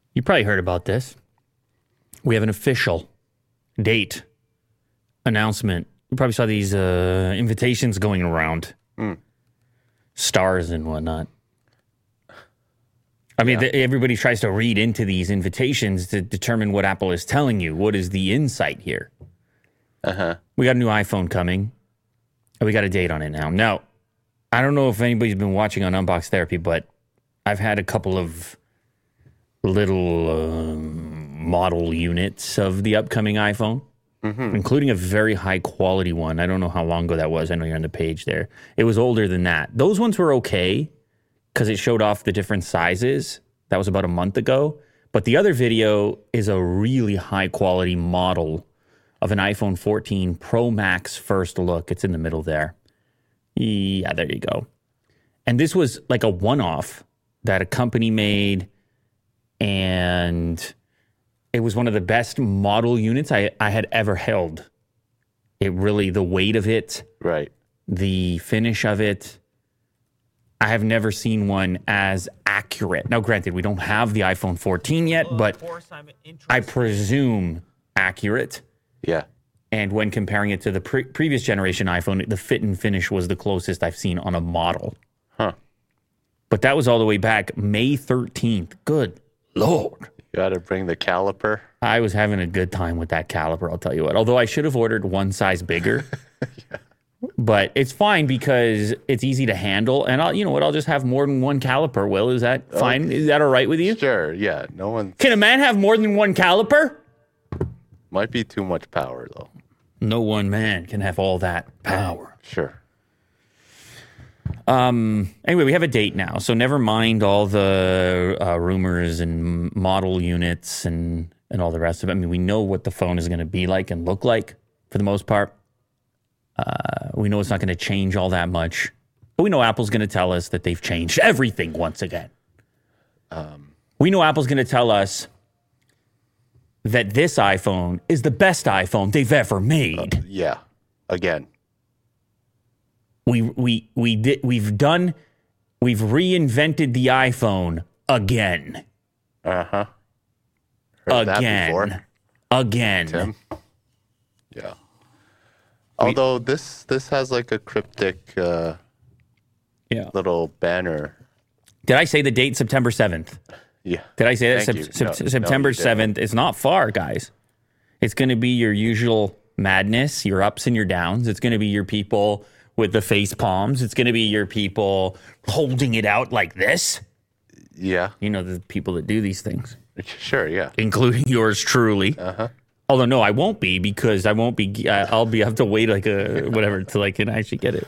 You probably heard about this. We have an official date announcement. You probably saw these invitations going around. Stars and whatnot. I mean, everybody tries to read into these invitations to determine what Apple is telling you. What is the insight here? We got a new iPhone coming. And we got a date on it now. Now, I don't know if anybody's been watching on Unbox Therapy, but I've had a couple of little model units of the upcoming iPhone, including a very high quality one. I don't know how long ago that was. I know you're on the page there. It was older than that. Those ones were okay because it showed off the different sizes. That was about a month ago. But the other video is a really high quality model of an iPhone 14 Pro Max first look. It's in the middle there. Yeah, there you go. And this was like a one-off that a company made, and it was one of the best model units I had ever held. It really, the weight of it, Right. the finish of it, I have never seen one as accurate. Now, granted, we don't have the iPhone 14 yet, but I presume accurate. Yeah. And when comparing it to the previous generation iPhone, the fit and finish was the closest I've seen on a model. Huh. But that was all the way back May 13th. Good Lord. You got to bring the caliper. I was having a good time with that caliper, I'll tell you what. Although I should have ordered one size bigger. But it's fine because it's easy to handle. And you know what? I'll just have more than one caliper, Will. Is that fine? Is that all right with you? Sure. Yeah. No one. Can a man have more than one caliper? Might be too much power, though. No one man can have all that power. Sure. Anyway, we have a date now. So never mind all the rumors and model units and all the rest of it. I mean, we know what the phone is going to be like and look like for the most part. We know it's not going to change all that much. But we know Apple's going to tell us that they've changed everything once again. We know Apple's going to tell us that this iPhone is the best iPhone they've ever made. Yeah. Again. We've reinvented the iPhone again. Uh-huh. Heard that before, Again. Tim. Yeah. Although this has like a cryptic little banner. Did I say the date September 7th? Yeah. Did I say that? Thank you. September you didn't. 7th. It's not far, guys. It's going to be your usual madness, your ups and your downs. It's going to be your people with the face palms. It's going to be your people holding it out like this. Yeah. You know, the people that do these things. Sure, yeah. Including yours truly. Uh-huh. Although, no, I won't be because I won't be. I'll have to wait like till I can actually get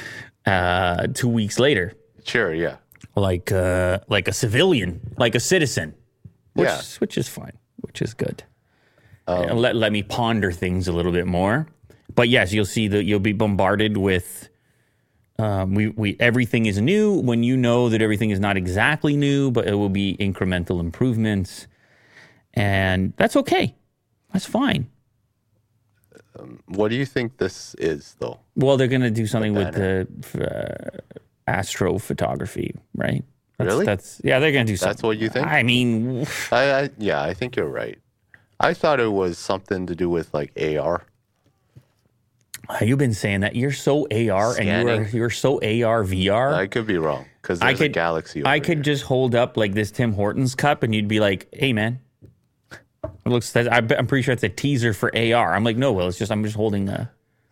it 2 weeks later. Sure, yeah. Like a civilian, like a citizen, which is fine, which is good. Let me ponder things a little bit more. But yes, you'll see that you'll be bombarded with. Everything is new when you know that everything is not exactly new, but it will be incremental improvements, and that's okay. That's fine. What do you think this is, though? Well, they're going to do something with the astrophotography, right? Really? They're going to do something. That's what you think? I mean, I think you're right. I thought it was something to do with like AR. You've been saying that you're so AR Scanning. and you're so AR VR. I could be wrong because there's a Galaxy over I could here. just hold up like this Tim Hortons cup and you'd be like, "Hey, man." It looks. I'm pretty sure it's a teaser for AR. I'm like, no, Will. I'm just holding a.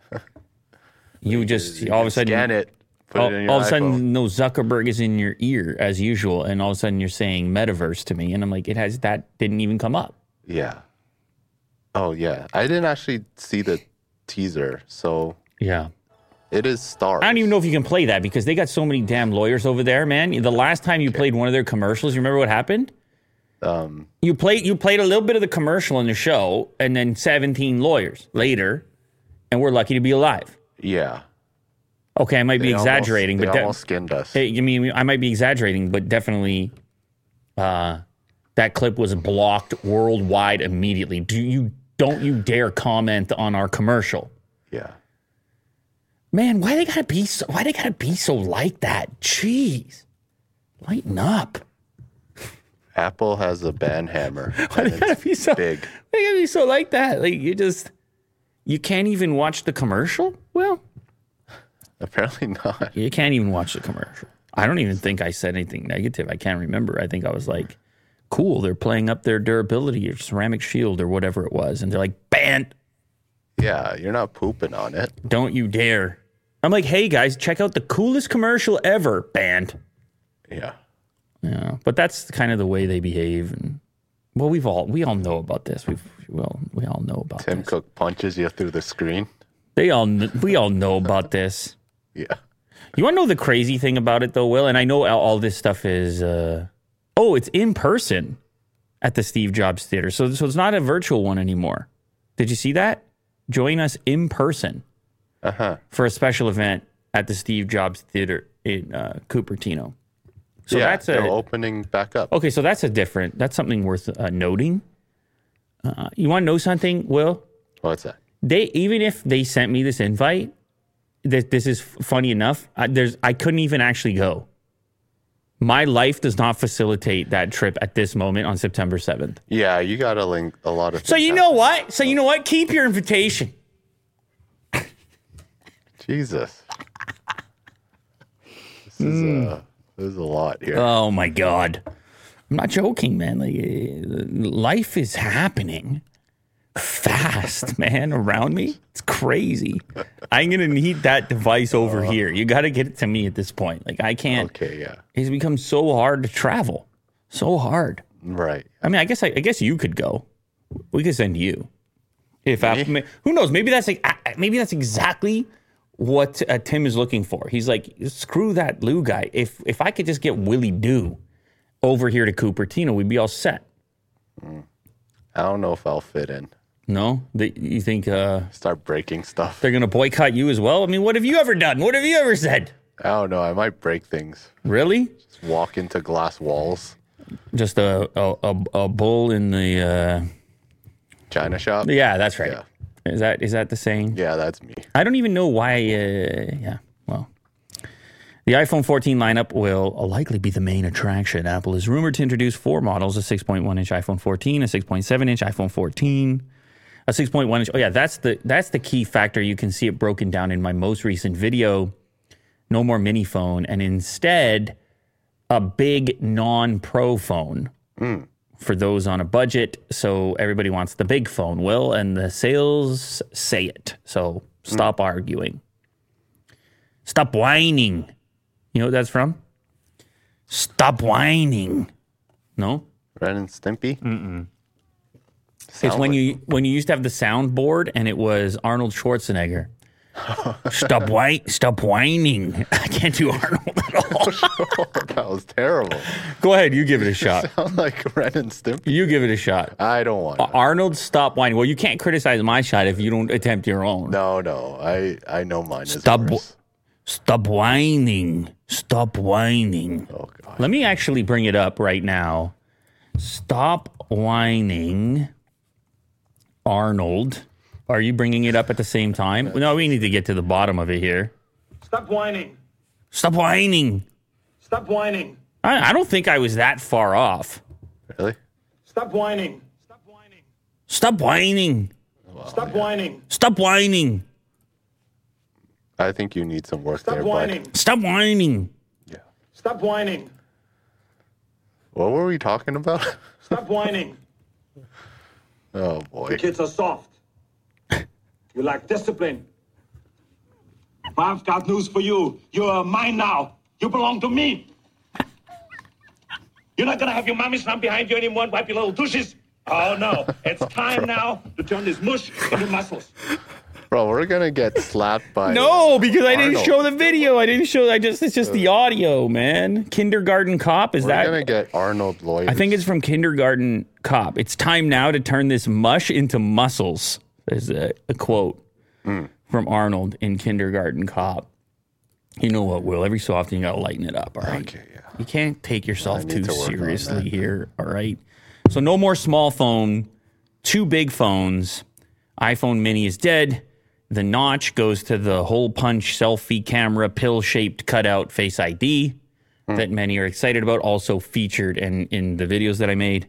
You just all of a sudden scan it. Put it in your all of a iPhone. sudden, no, Zuckerberg is in your ear as usual, and all of a sudden you're saying metaverse to me, and I'm like, that didn't even come up. Yeah. Oh yeah, I didn't actually see the teaser, so Yeah. it is stars. I don't even know if you can play that because they got so many damn lawyers over there, man. The last time you played one of their commercials, you remember what happened? You played a little bit of the commercial in the show, and then 17 lawyers later, and we're lucky to be alive. Yeah. Okay, I might be exaggerating, they but almost skinned us. I mean, I might be exaggerating, but definitely, that clip was blocked worldwide immediately. Don't you dare comment on our commercial? Yeah. Man, why they gotta be so like that? Jeez, lighten up. Apple has a band hammer. Why they gotta be so big? They gotta be so like that. Like you can't even watch the commercial. Well, Apparently not. you can't even watch the commercial. I don't even think I said anything negative. I can't remember. I think I was like, cool, they're playing up their durability or ceramic shield or whatever it was. And they're like, banned. Yeah, you're not pooping on it. Don't you dare. I'm like, hey guys, check out the coolest commercial ever. Banned. Yeah. Yeah. But that's kind of the way they behave. And well, we all know about this. We all know about Tim this. Cook punches you through the screen. We all know about this. Yeah. You want to know the crazy thing about it, though, Will? And I know all this stuff is, it's in person at the Steve Jobs Theater. So it's not a virtual one anymore. Did you see that? Join us in person for a special event at the Steve Jobs Theater in Cupertino. So yeah, that's they're opening back up. okay. So that's that's something worth noting. You want to know something, Will? What's that? Even if they sent me this invite, this is funny enough. I couldn't even actually go. My life does not facilitate that trip at this moment on September 7th. Yeah, you got to link a lot of things. So you know what? Keep your invitation. Jesus. This is a lot here. Oh my God. I'm not joking, man. Like life is happening fast, man, around me. It's crazy. I'm going to need that device over here. You got to get it to me at this point. Like I can't. Okay, yeah. It's become so hard to travel. So hard. Right. I mean, I guess you could go. We could send you. Who knows? Maybe that's exactly what Tim is looking for. He's like, screw that Lou guy. If I could just get Willie Doo over here to Cupertino, we'd be all set. I don't know if I'll fit in. No? You think Start breaking stuff. they're going to boycott you as well? I mean, what have you ever done? What have you ever said? I don't know. I might break things. Really? Just walk into glass walls. Just a bull in the... China shop? Yeah, that's right. Yeah. Is that the saying? Yeah, that's me. I don't even know why. Well, the iPhone 14 lineup will likely be the main attraction. Apple is rumored to introduce 4 models: a 6.1-inch iPhone 14, a 6.7-inch iPhone 14, a 6.1-inch. Oh yeah, that's the key factor. You can see it broken down in my most recent video. No more mini phone, and instead a big non-pro phone. For those on a budget. So everybody wants the big phone, Will, and the sales say it. So stop arguing. Stop whining. You know what that's from? Stop whining. No? Ren and Stimpy? Mm-mm. It's when you used to have the soundboard and it was Arnold Schwarzenegger. Stop whining. I can't do Arnold at all. That was terrible. Go ahead, you give it a shot. Sound like Ren and Stimpy. You give it a shot. I don't want to. Arnold, stop whining. Well, you can't criticize my shot if you don't attempt your own. No. I know mine is worse. Stop whining. Stop whining. Oh, God. Let me actually bring it up right now. Stop whining, Arnold. Are you bringing it up at the same time? No, we need to get to the bottom of it here. Stop whining. Stop whining. Stop whining. I don't think I was that far off. Really? Stop whining. Stop whining. Stop whining. Stop whining. Stop whining. I think you need some work Stop there, whining. bud. Stop whining. Yeah. Stop whining. What were we talking about? Stop whining. Oh, boy. The kids are soft. You lack discipline. But I've got news for you. You're mine now. You belong to me. You're not gonna have your mommy stand behind you anymore and wipe your little tushes. Oh no, it's time now to turn this mush into muscles. Bro, we're going to get slapped by... No, because I didn't Arnold. show the video. It's just the audio, man. Kindergarten Cop, is We're that? going to get Arnold lawyers. I think it's from Kindergarten Cop. It's time now to turn this mush into muscles. There's a quote from Arnold in Kindergarten Cop. You know what, Will? Every so often you got to lighten it up, all right? Okay, yeah. You can't take yourself I too need to work on seriously that. here, all right? So no more small phone, 2 big phones. iPhone mini is dead. The notch goes to the hole punch selfie camera, pill-shaped cutout Face ID. that many are excited about, also featured in the videos that I made.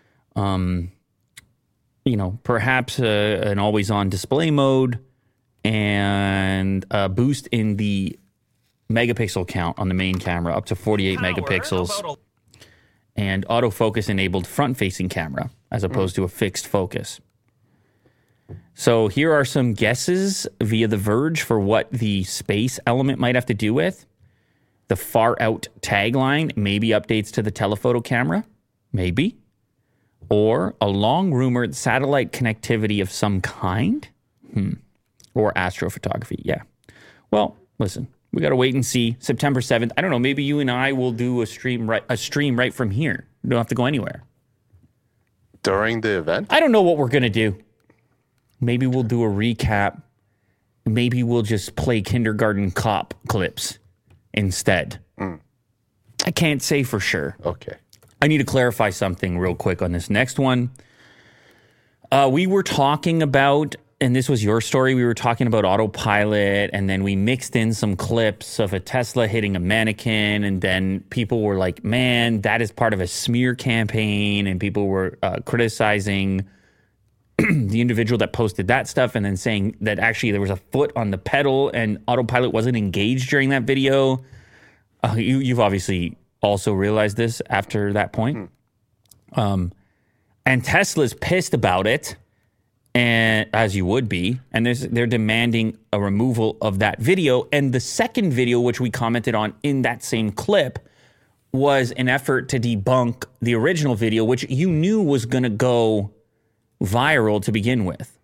Perhaps an always-on display mode and a boost in the megapixel count on the main camera up to 48 megapixels, and autofocus-enabled front-facing camera as opposed to a fixed focus. So here are some guesses via The Verge for what the space element might have to do with. The far-out tagline, maybe updates to the telephoto camera, maybe. Or a long-rumored satellite connectivity of some kind. Or astrophotography, yeah. Well, listen, we got to wait and see. September 7th, I don't know, maybe you and I will do a stream right from here. We don't have to go anywhere. During the event? I don't know what we're going to do. Maybe we'll do a recap. Maybe we'll just play Kindergarten Cop clips instead. I can't say for sure. Okay. I need to clarify something real quick on this next one. We were talking about, and this was your story, we were talking about autopilot, and then we mixed in some clips of a Tesla hitting a mannequin, and then people were like, man, that is part of a smear campaign, and people were criticizing the individual that posted that stuff, and then saying that actually there was a foot on the pedal and autopilot wasn't engaged during that video. You've obviously also realized this after that point. And Tesla's pissed about it, and as you would be, and they're demanding a removal of that video. And the second video, which we commented on in that same clip, was an effort to debunk the original video, which you knew was going to go viral to begin with.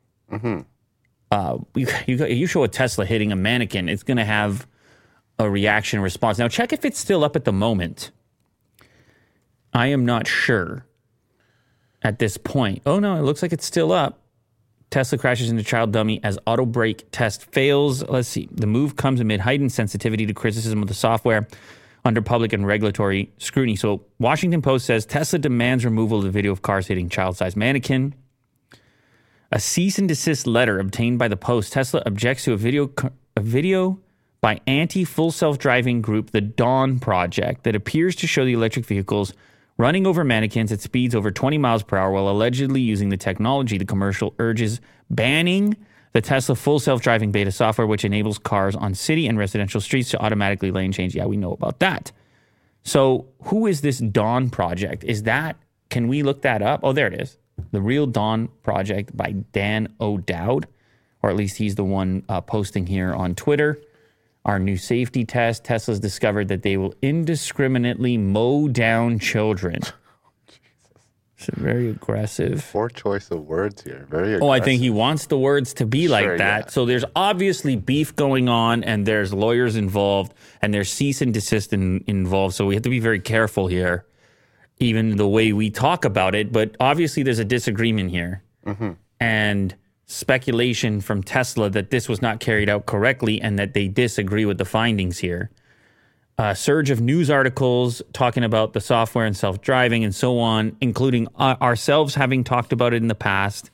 You show a Tesla hitting a mannequin, it's going to have a reaction response. Now, check if it's still up at the moment. I am not sure at this point. Oh, no, it looks like it's still up. Tesla crashes into child dummy as auto brake test fails. Let's see. The move comes amid heightened sensitivity to criticism of the software under public and regulatory scrutiny. So Washington Post says Tesla demands removal of the video of cars hitting child-sized mannequin. A cease and desist letter obtained by the Post. Tesla objects to a video by anti-full self-driving group, the Dawn Project, that appears to show the electric vehicles running over mannequins at speeds over 20 miles per hour while allegedly using the technology. The commercial urges banning the Tesla full self-driving beta software, which enables cars on city and residential streets to automatically lane change. Yeah, we know about that. So who is this Dawn Project? Can we look that up? Oh, there it is. The Real Dawn Project by Dan O'Dowd, or at least he's the one posting here on Twitter. Our new safety test. Tesla's discovered that they will indiscriminately mow down children. It's very aggressive. Poor choice of words here. Very aggressive. Oh, I think he wants the words to be like that. Yeah. So there's obviously beef going on, and there's lawyers involved, and there's cease and desist involved. So we have to be very careful here, even the way we talk about it. But obviously there's a disagreement here. And speculation from Tesla that this was not carried out correctly and that they disagree with the findings here. A surge of news articles talking about the software and self-driving and so on, including ourselves having talked about it in the past.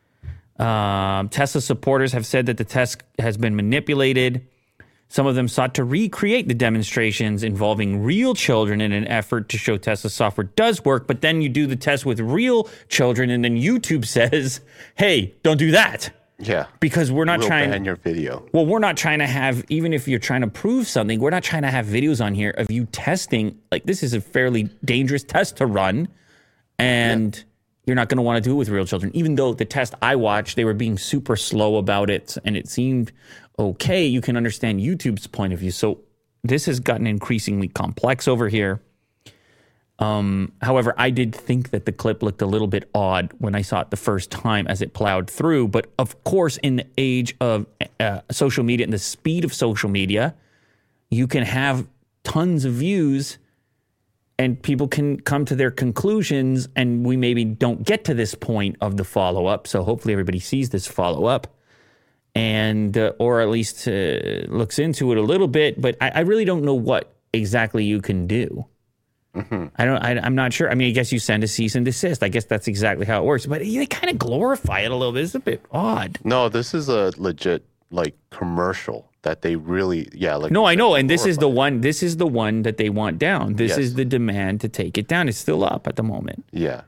Tesla supporters have said that the test has been manipulated. Some of them sought to recreate the demonstrations involving real children in an effort to show Tesla software does work, but then you do the test with real children, and then YouTube says, hey, don't do that. Yeah. Because we're not trying to ban your video. Well, we're not trying to have, even if you're trying to prove something, we're not trying to have videos on here of you testing. Like, this is a fairly dangerous test to run, and you're not going to want to do it with real children. Even though the test I watched, they were being super slow about it, and it seemed okay. You can understand YouTube's point of view. So this has gotten increasingly complex over here. However, I did think that the clip looked a little bit odd when I saw it the first time as it plowed through. But of course, in the age of social media and the speed of social media, you can have tons of views and people can come to their conclusions, and we maybe don't get to this point of the follow-up. So hopefully everybody sees this follow-up and or at least looks into it a little bit. But I really don't know what exactly you can do. I'm not sure. I mean, I guess you send a cease and desist. I guess that's exactly how it works. But they kind of glorify it a little bit. It's a bit odd. No, this is a legit like commercial that they really, like No, you I said, know, and this is the glorify. one. This is the one that they want down. This Yes. is the demand to take it down. It's still up at the moment. Yeah.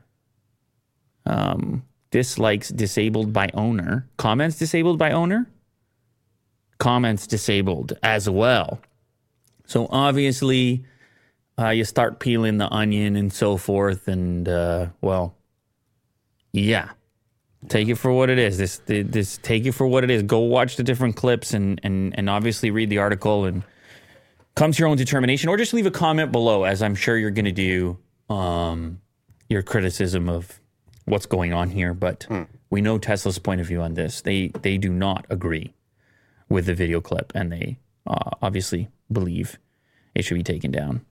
Dislikes disabled by owner. Comments disabled by owner. Comments disabled as well. So obviously, you start peeling the onion and so forth, and yeah. Take it for what it is. This take it for what it is. Go watch the different clips and obviously read the article and come to your own determination, or just leave a comment below, as I'm sure you're going to do your criticism of what's going on here. But we know Tesla's point of view on this. They do not agree with the video clip, and they obviously believe it should be taken down.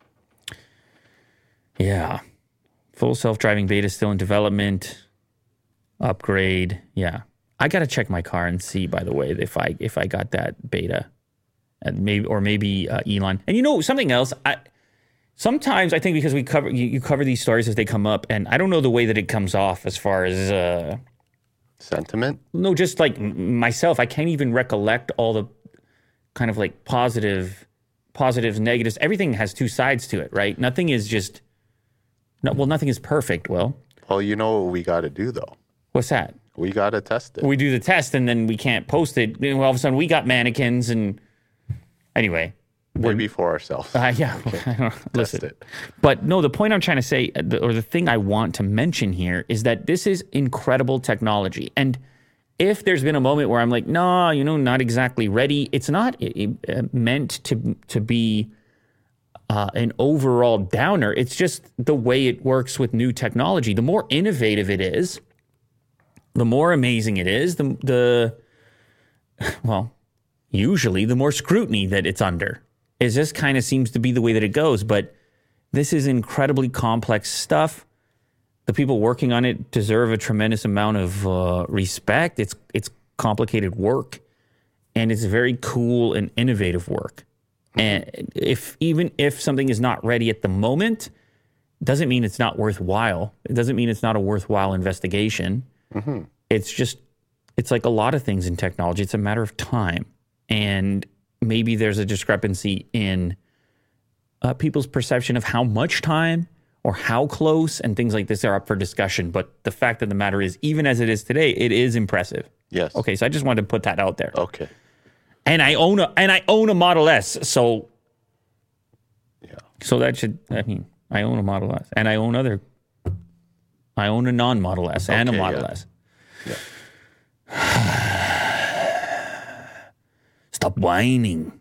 Yeah. Full self-driving beta still in development. Upgrade, yeah. I gotta check my car and see, by the way, if I got that beta, and maybe Elon. And you know something else, sometimes I think because we cover you cover these stories as they come up, and I don't know the way that it comes off as far as Sentiment. no, just like myself, I can't even recollect all the kind of like positives, negatives. Everything has two sides to it, right? Nothing is just nothing is perfect. Well, You know what we got to do though. what's that? We got to test it. We do the test and then we can't post it. And all of a sudden we got mannequins and anyway. Maybe for ourselves. Yeah, I don't listen. Test it. But no, the point I'm trying to say, or the thing I want to mention here, is that this is incredible technology. And if there's been a moment where I'm like, no, not exactly ready, it's not meant to be an overall downer. It's just the way it works with new technology. The more innovative it is, the more amazing it is, usually the more scrutiny that it's under. It just kind of seems to be the way that it goes. But this is incredibly complex stuff. The people working on it deserve a tremendous amount of respect. It's complicated work, and it's very cool and innovative work. And even if something is not ready at the moment, doesn't mean it's not worthwhile. It doesn't mean it's not a worthwhile investigation. Mm-hmm. It's like a lot of things in technology. It's a matter of time. And maybe there's a discrepancy in people's perception of how much time or how close and things like this are up for discussion. But the fact of the matter is, even as it is today, it is impressive. Yes. Okay, so I just wanted to put that out there. Okay. And I own a Model S, so Yeah. so that should, I own a Model S, and I own a non-Model S and a Okay, Model yeah. S. Yeah. Stop whining.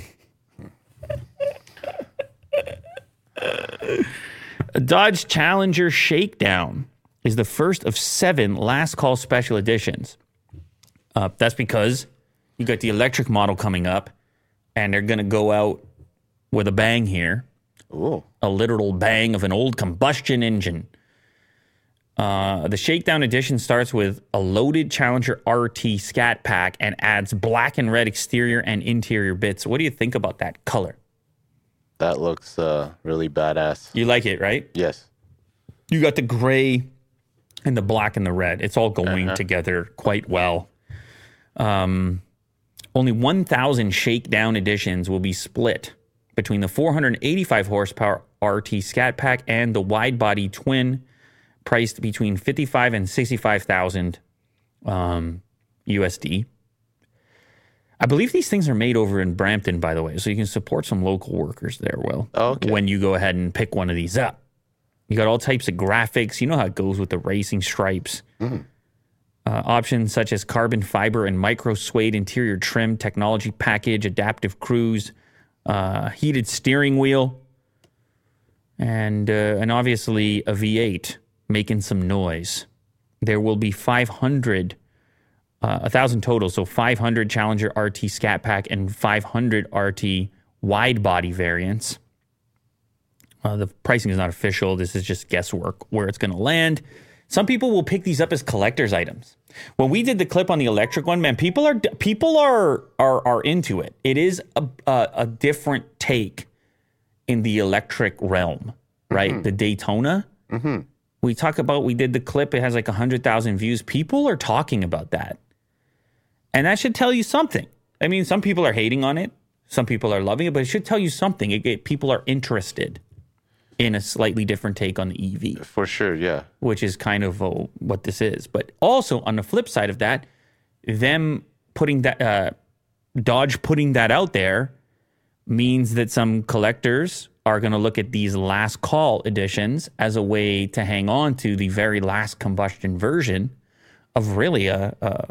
A Dodge Challenger Shakedown is the first of 7 last call special editions. That's because you got the electric model coming up, and they're going to go out with a bang here. Ooh. A literal bang of an old combustion engine. The Shakedown edition starts with a loaded Challenger RT Scat Pack and adds black and red exterior and interior bits. What do you think about that color? That looks really badass. You like it, right? Yes. You got the gray and the black and the red. It's all going together quite well. Only 1,000 Shakedown editions will be split between the 485 horsepower RT Scat Pack and the wide body twin, priced between $55,000 and $65,000 USD. I believe these things are made over in Brampton, by the way, so you can support some local workers there, Will. Okay. When you go ahead and pick one of these up. You got all types of graphics. You know how it goes with the racing stripes. Options such as carbon fiber and micro suede interior trim, technology package, adaptive cruise, heated steering wheel, and obviously a V8 making some noise. There will be 1,000 total, so 500 Challenger RT Scat Pack and 500 RT wide body variants. The pricing is not official. This is just guesswork where it's going to land. Some people will pick these up as collector's items. When we did the clip on the electric one, man, people are into it. It is a different take in the electric realm, right? Mm-hmm. The Daytona. Mm-hmm. We did the clip. It has like 100,000 views. People are talking about that. And that should tell you something. I mean, some people are hating on it. Some people are loving it, but it should tell you something. People are interested in a slightly different take on the EV. For sure, yeah. Which is kind of what this is. But also, on the flip side of that, them putting that, Dodge putting that out there means that some collectors are going to look at these last call editions as a way to hang on to the very last combustion version of really a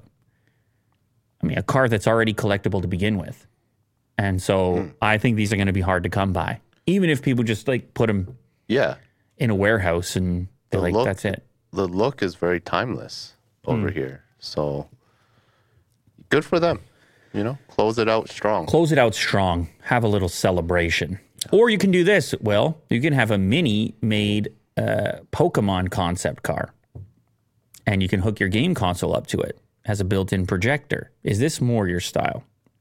car that's already collectible to begin with. And so I think these are going to be hard to come by. Even if people just like put them in a warehouse and they're like, that's it. The look is very timeless over here. So good for them. You know, close it out strong. Close it out strong. Have a little celebration. Or you can do this, Will. You can have a mini-made Pokemon concept car. And you can hook your game console up to it. Has a built-in projector. Is this more your style?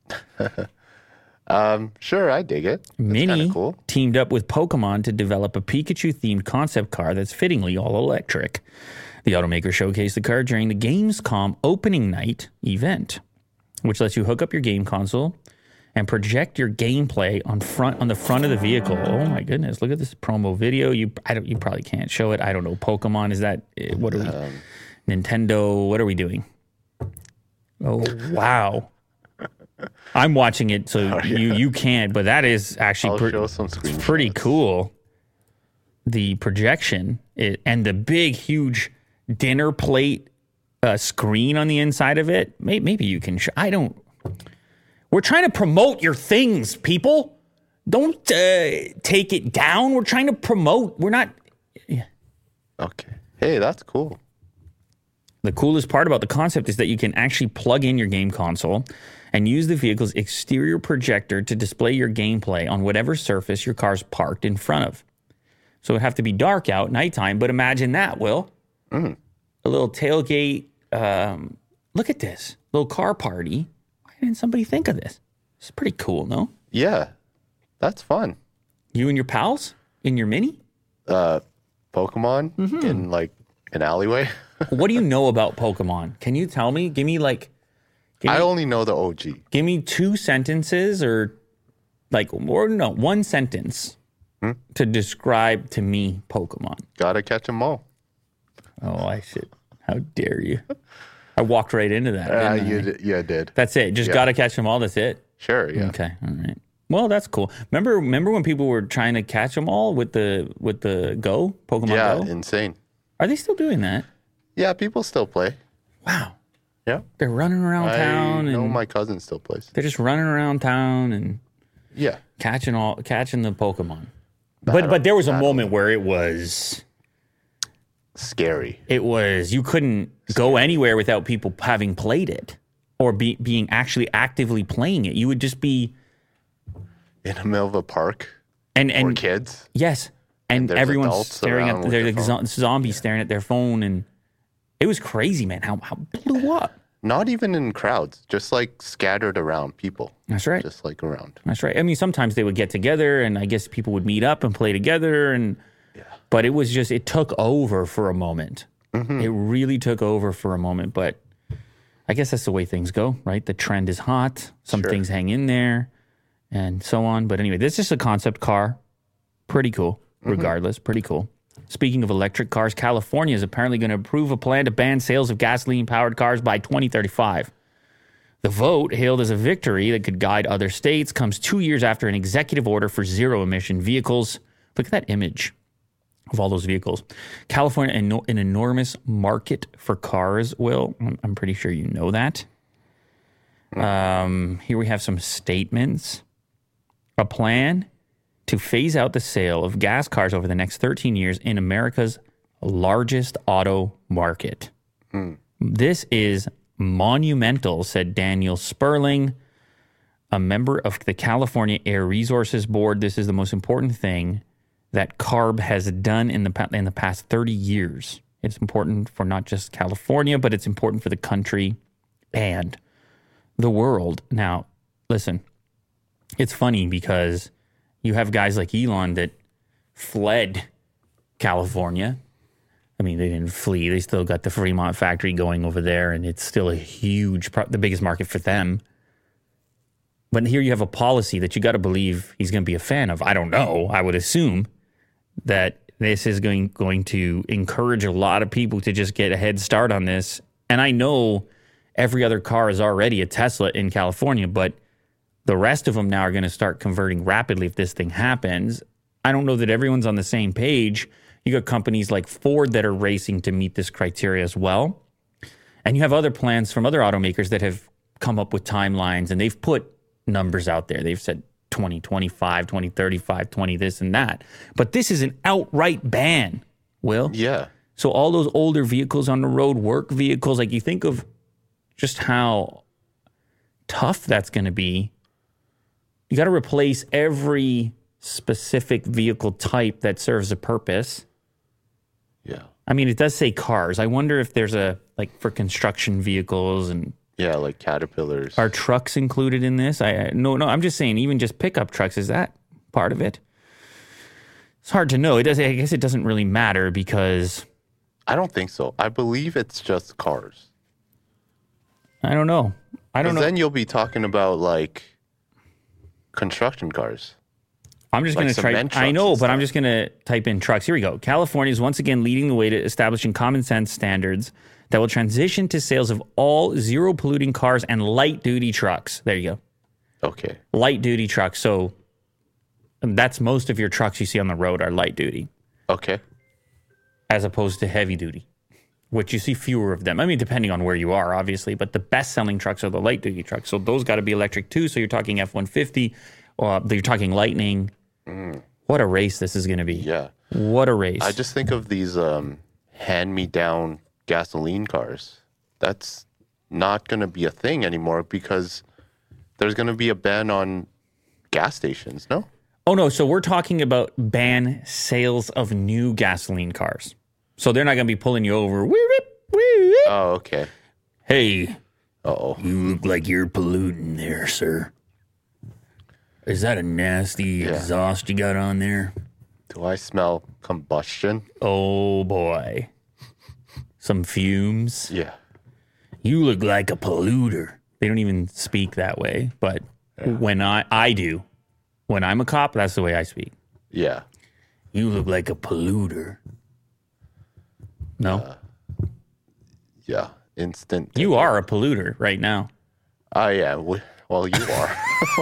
Sure, I dig it. That's Mini cool. teamed up with Pokemon to develop a Pikachu-themed concept car that's fittingly all electric. The automaker showcased the car during the Gamescom opening night event, which lets you hook up your game console and project your gameplay on the front of the vehicle. Oh my goodness! Look at this promo video. You probably can't show it. I don't know. Pokemon, is that what are we? Nintendo? What are we doing? Oh wow! I'm watching it, so you can't. But that is actually show some screenshots. Pretty cool. The projection and the big, huge dinner plate screen on the inside of it. Maybe you can. I don't. We're trying to promote your things, people. Don't take it down. We're trying to promote. We're not. Yeah. Okay. Hey, that's cool. The coolest part about the concept is that you can actually plug in your game console and use the vehicle's exterior projector to display your gameplay on whatever surface your car's parked in front of. So it'd have to be dark out, nighttime, but imagine that, Will. A little tailgate. Look at this. Little car party. Why didn't somebody think of this? It's pretty cool, no? Yeah. That's fun. You and your pals in your Mini? Pokemon in like an alleyway. What do you know about Pokemon? Can you tell me? Give me I only know the OG. Give me 2 sentences or one sentence to describe to me Pokemon. Gotta catch them all. Oh, I should. How dare you? I walked right into that. You did. That's it. Just gotta catch them all. That's it. Sure. Yeah. Okay. All right. Well, that's cool. Remember when people were trying to catch them all with the Go Pokemon Go? Yeah, insane. Are they still doing that? Yeah, people still play. Wow. Yeah. They're running around town. I know and my cousin still plays. They're just running around town and catching the Pokemon. But there was a moment where it was scary. It was, you couldn't go anywhere without people having played it or being actually actively playing it. You would just be in the middle of a park and for kids. Yes. And everyone's staring at their zombies staring at their phone, and it was crazy, man. How blew up. Not even in crowds, just like scattered around people. That's right. Just like around. That's right. I mean, sometimes they would get together, and I guess people would meet up and play together, but it was just, it took over for a moment. It really took over for a moment, but I guess that's the way things go, right? The trend is hot. Some things hang in there and so on. But anyway, this is a concept car. Pretty cool. Regardless, pretty cool. Speaking of electric cars, California is apparently going to approve a plan to ban sales of gasoline-powered cars by 2035. The vote, hailed as a victory that could guide other states, comes 2 years after an executive order for zero-emission vehicles. Look at that image of all those vehicles. California, an enormous market for cars, Will. I'm pretty sure you know that. Here we have some statements. A plan to phase out the sale of gas cars over the next 13 years in America's largest auto market. This is monumental, said Daniel Sperling, a member of the California Air Resources Board. This is the most important thing that CARB has done in the past 30 years. It's important for not just California, but it's important for the country and the world. Now, listen, it's funny because you have guys like Elon that fled California I mean, they didn't flee. They still got the Fremont factory going over there, and it's still a huge, the biggest market for them. But here you have a policy that you got to believe he's going to be a fan of. I don't know. I would assume that this is going to encourage a lot of people to just get a head start on this. And I know every other car is already a Tesla in California, but the rest of them now are going to start converting rapidly if this thing happens. I don't know that everyone's on the same page. You got companies like Ford that are racing to meet this criteria as well. And you have other plans from other automakers that have come up with timelines, and they've put numbers out there. They've said 2025, 2035, 20 this and that. But this is an outright ban, Will. Yeah. So all those older vehicles on the road, work vehicles, like you think of just how tough that's going to be. You got to replace every specific vehicle type that serves a purpose. Yeah. I mean, it does say cars. I wonder if there's for construction vehicles and... Yeah, like Caterpillars. Are trucks included in this? No, I'm just saying even just pickup trucks, is that part of it? It's hard to know. I guess it doesn't really matter because... I don't think so. I believe it's just cars. I don't know. Then you'll be talking about like construction cars. I'm just going to try. I know, but I'm just going to type in trucks. Here we go. California is once again leading the way to establishing common sense standards that will transition to sales of all zero polluting cars and light duty trucks. There you go. Okay. Light duty trucks. So that's most of your trucks you see on the road are light duty. Okay. As opposed to heavy duty, which you see fewer of them. I mean, depending on where you are, obviously, but the best selling trucks are the light duty trucks. So those got to be electric too. So you're talking F-150, or you're talking Lightning. What a race this is going to be. Yeah. What a race. I just think of these hand-me-down gasoline cars. That's not going to be a thing anymore because there's going to be a ban on gas stations, no? Oh, no. So we're talking about ban sales of new gasoline cars. So they're not going to be pulling you over. Oh, okay. Hey. Uh-oh. You look like you're polluting there, sir. Is that a nasty exhaust you got on there? Do I smell combustion? Oh, boy. Some fumes? Yeah. You look like a polluter. They don't even speak that way, but when I do. When I'm a cop, that's the way I speak. Yeah. You look like a polluter. No? Yeah. Instant. You are a polluter right now. I am. Well, you are.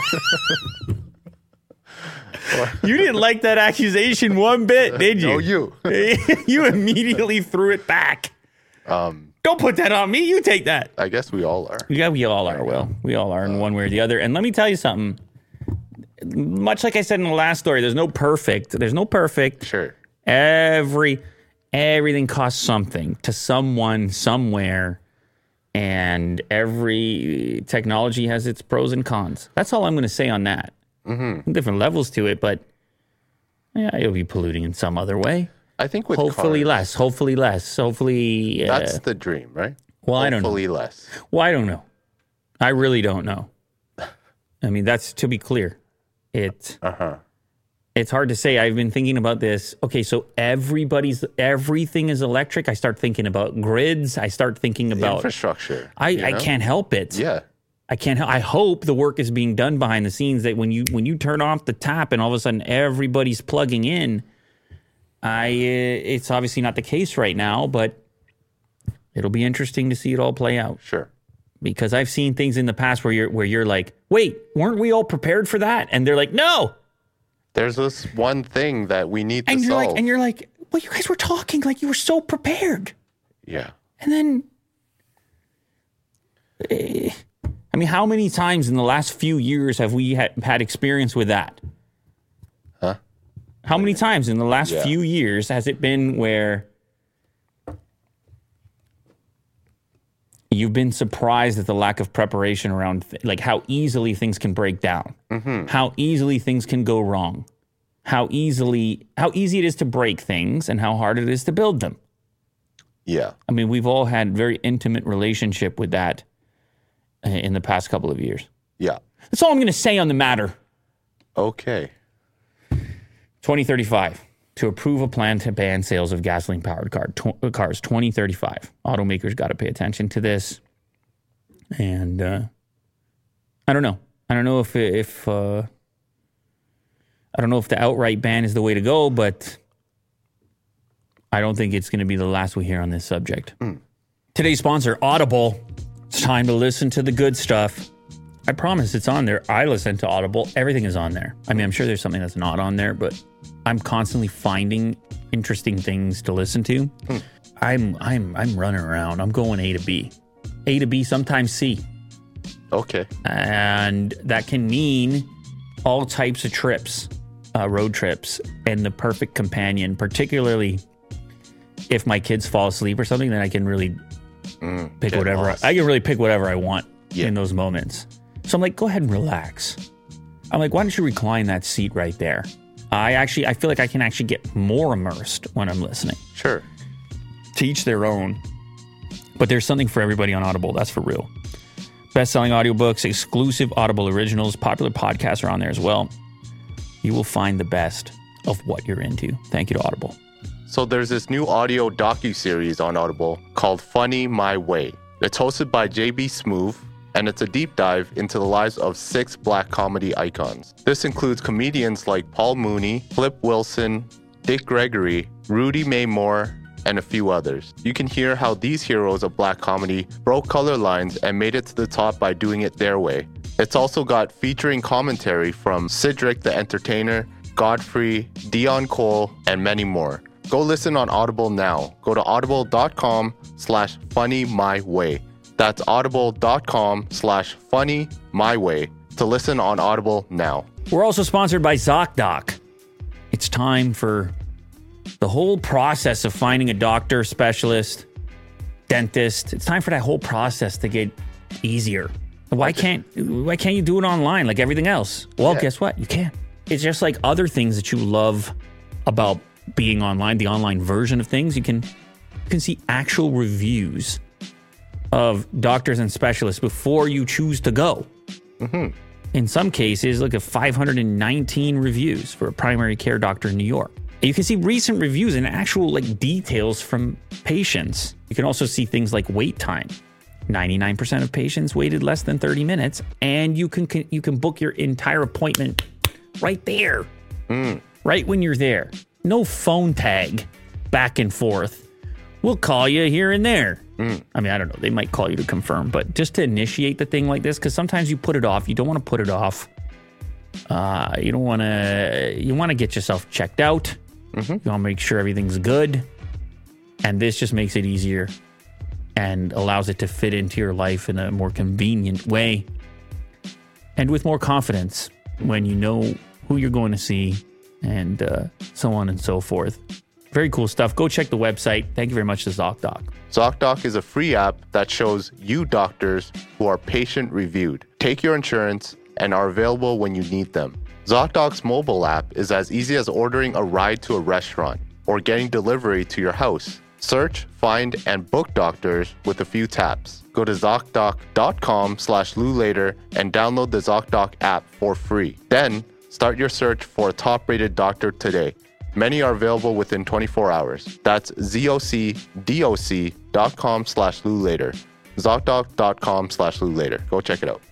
You didn't like that accusation one bit, did you? No, you. You immediately threw it back. Don't put that on me. You take that. I guess we all are. Yeah, we all are, Will. We all are in one way or the other. And let me tell you something. Much like I said in the last story, there's no perfect. Sure. Everything costs something to someone, somewhere. And every technology has its pros and cons. That's all I'm going to say on that. Mm-hmm. Different levels to it, but yeah, it'll be polluting in some other way. I think with hopefully cars, less. Hopefully, that's the dream, right? Well, I don't know. Hopefully less. Well, I don't know. I really don't know. I mean, that's to be clear. It's hard to say. I've been thinking about this. Okay, so everything is electric. I start thinking about grids. I start thinking about infrastructure. I can't help it. Yeah. I can't help. I hope the work is being done behind the scenes, that when you turn off the tap and all of a sudden everybody's plugging in. It's obviously not the case right now, but it'll be interesting to see it all play out. Sure. Because I've seen things in the past where you're like, wait, weren't we all prepared for that? And they're like, no. There's this one thing that we need to solve. And you're like, well, you guys were talking like you were so prepared. Yeah. And then, I mean, how many times in the last few years have we had experience with that? Huh? How many times in the last few years has it been where you've been surprised at the lack of preparation around, like how easily things can break down, how easily things can go wrong, how easy it is to break things, and how hard it is to build them. Yeah. I mean, we've all had very intimate relationship with that in the past couple of years. Yeah. That's all I'm going to say on the matter. Okay. 2035. to approve a plan to ban sales of gasoline-powered cars 2035. Automakers got to pay attention to this. And I don't know. I don't know if the outright ban is the way to go, but I don't think it's going to be the last we hear on this subject. Today's sponsor, Audible. It's time to listen to the good stuff. I promise it's on there. I listen to Audible. Everything is on there. I mean, I'm sure there's something that's not on there, but I'm constantly finding interesting things to listen to. I'm running around. I'm going A to B. A to B, sometimes C. Okay. And that can mean all types of trips, road trips, and the perfect companion, particularly if my kids fall asleep or something, then I can really pick whatever. I can really pick whatever I want in those moments. So I'm like, go ahead and relax. I'm like, why don't you recline that seat right there? I feel like I can actually get more immersed when I'm listening. Sure. To each their own. But there's something for everybody on Audible. That's for real. Best-selling audiobooks, exclusive Audible originals, popular podcasts are on there as well. You will find the best of what you're into. Thank you to Audible. So there's this new audio docuseries on Audible called Funny My Way. It's hosted by JB Smoove, and it's a deep dive into the lives of 6 black comedy icons. This includes comedians like Paul Mooney, Flip Wilson, Dick Gregory, Rudy May Moore, and a few others. You can hear how these heroes of black comedy broke color lines and made it to the top by doing it their way. It's also got featuring commentary from Cedric the Entertainer, Godfrey, Dion Cole, and many more. Go listen on Audible now. Go to audible.com/funnymyway. That's audible.com/funnymyway to listen on Audible now. We're also sponsored by ZocDoc. It's time for the whole process of finding a doctor, specialist, dentist. It's time for that whole process to get easier. Why can't you do it online like everything else? Well, guess what? You can. It's just like other things that you love about being online, the online version of things. You can see actual reviews of doctors and specialists before you choose to go. In some cases, look at 519 reviews for a primary care doctor in New York. You can see recent reviews and actual details from patients. You can also see things like wait time. 99% of patients waited less than 30 minutes, and you can book your entire appointment right there, right when you're there. No phone tag back and forth. We'll call you here and there. I mean, I don't know. They might call you to confirm, but just to initiate the thing like this, because sometimes you put it off. You don't want to put it off. You want to get yourself checked out. You want to make sure everything's good. And this just makes it easier and allows it to fit into your life in a more convenient way and with more confidence when you know who you're going to see and so on and so forth. Very cool stuff. Go check the website. Thank you very much to ZocDoc. ZocDoc is a free app that shows you doctors who are patient reviewed, take your insurance, and are available when you need them. ZocDoc's mobile app is as easy as ordering a ride to a restaurant or getting delivery to your house. Search, find, and book doctors with a few taps. Go to ZocDoc.com/LouLater and download the ZocDoc app for free. Then, start your search for a top-rated doctor today. Many are available within 24 hours. That's ZocDoc.com/LouLater. ZocDoc.com/LouLater. Go check it out.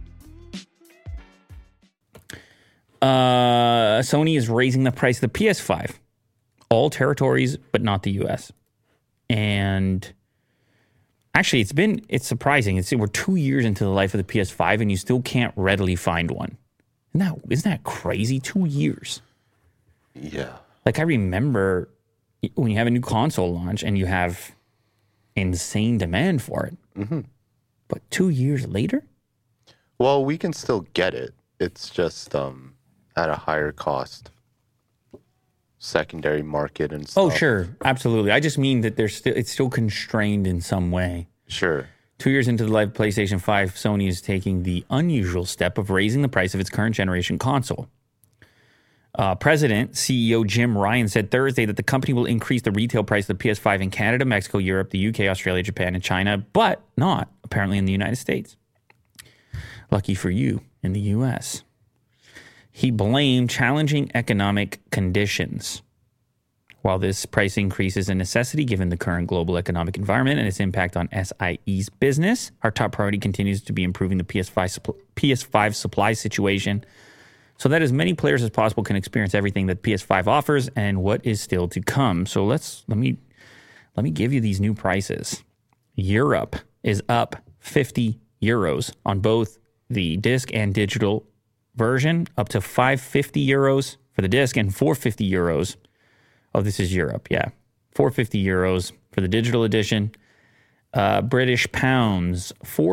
Sony is raising the price of the PS5. All territories, but not the US. And actually, it's surprising. We're 2 years into the life of the PS5 and you still can't readily find one. Isn't that crazy? 2 years. Yeah. Like I remember when you have a new console launch and you have insane demand for it. But 2 years later? Well, we can still get it. It's just at a higher cost. Secondary market and stuff. Oh, sure. Absolutely. I just mean that it's still constrained in some way. Sure. 2 years into the life of PlayStation 5, Sony is taking the unusual step of raising the price of its current generation console. President, CEO Jim Ryan said Thursday that the company will increase the retail price of the PS5 in Canada, Mexico, Europe, the UK, Australia, Japan, and China, but not apparently in the United States. Lucky for you in the US. He blamed challenging economic conditions While this price increase is a necessity given the current global economic environment and its impact on SIE's business, our top priority continues to be improving the PS5 supply situation so that as many players as possible can experience everything that PS5 offers and what is still to come. So let me give you these new prices. Europe is up 50 euros on both the disc and digital version, up to 550 euros for the disc and 450 euros. Oh, this is Europe, yeah. 450 euros for the digital edition. British pounds,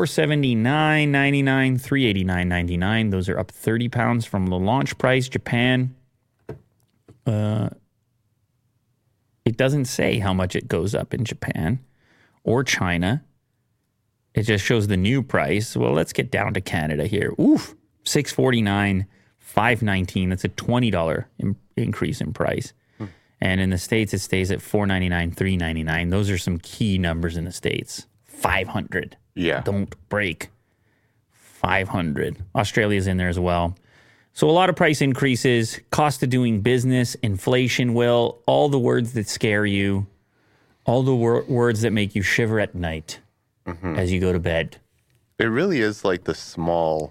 479.99, 389.99. Those are up 30 pounds from the launch price. Japan, it doesn't say how much it goes up in Japan or China. It just shows the new price. Well, let's get down to Canada here. Oof, $649, $519. That's a $20 increase in price. And in the States, it stays at $499, $399. Those are some key numbers in the States. 500. Yeah. Don't break. 500. Australia's in there as well. So a lot of price increases, cost of doing business, inflation, Will, all the words that scare you, all the words that make you shiver at night as you go to bed. It really is like the small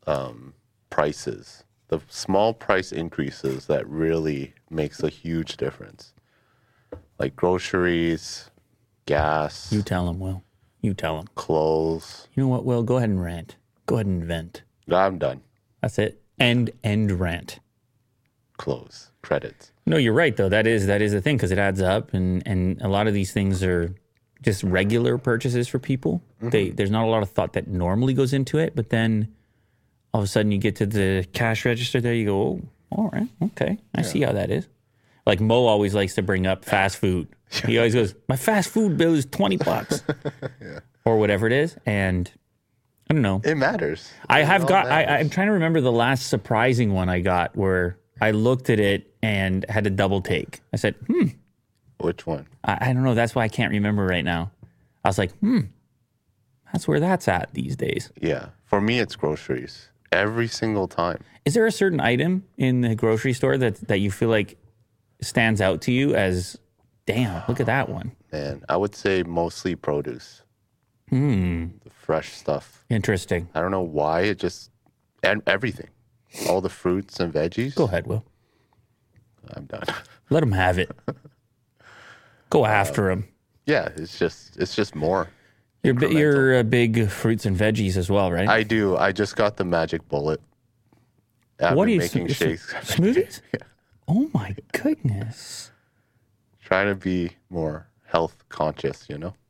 prices, the small price increases that really makes a huge difference. Like groceries, gas. You tell them, Will. You tell them. Clothes. You know what, Will? Go ahead and rant. Go ahead and vent. I'm done. That's it. End rant. Clothes. Credits. No, you're right, though. That is the thing, because it adds up, and a lot of these things are just regular purchases for people. There's not a lot of thought that normally goes into it, but then all of a sudden you get to the cash register there, you go, oh, all right, okay, I see how that is. Like Mo always likes to bring up fast food. He always goes, my fast food bill is $20 or whatever it is, and I don't know. It matters. I'm trying to remember the last surprising one I got where I looked at it and had a double take. I said, Which one? I don't know. That's why I can't remember right now. I was like, that's where that's at these days. Yeah. For me, it's groceries. Every single time. Is there a certain item in the grocery store that you feel like stands out to you as, damn, look at that one? Man, I would say mostly produce. The fresh stuff. Interesting. I don't know why. It just, and everything. All the fruits and veggies. Go ahead, Will. I'm done. Let him have it. Go after him. Yeah, it's just more. You're a big fruits and veggies as well, right? I do. I just got the magic bullet. I've What are been you making shakes? Smoothies? Yeah. Oh my goodness. Trying to be more health conscious, you know?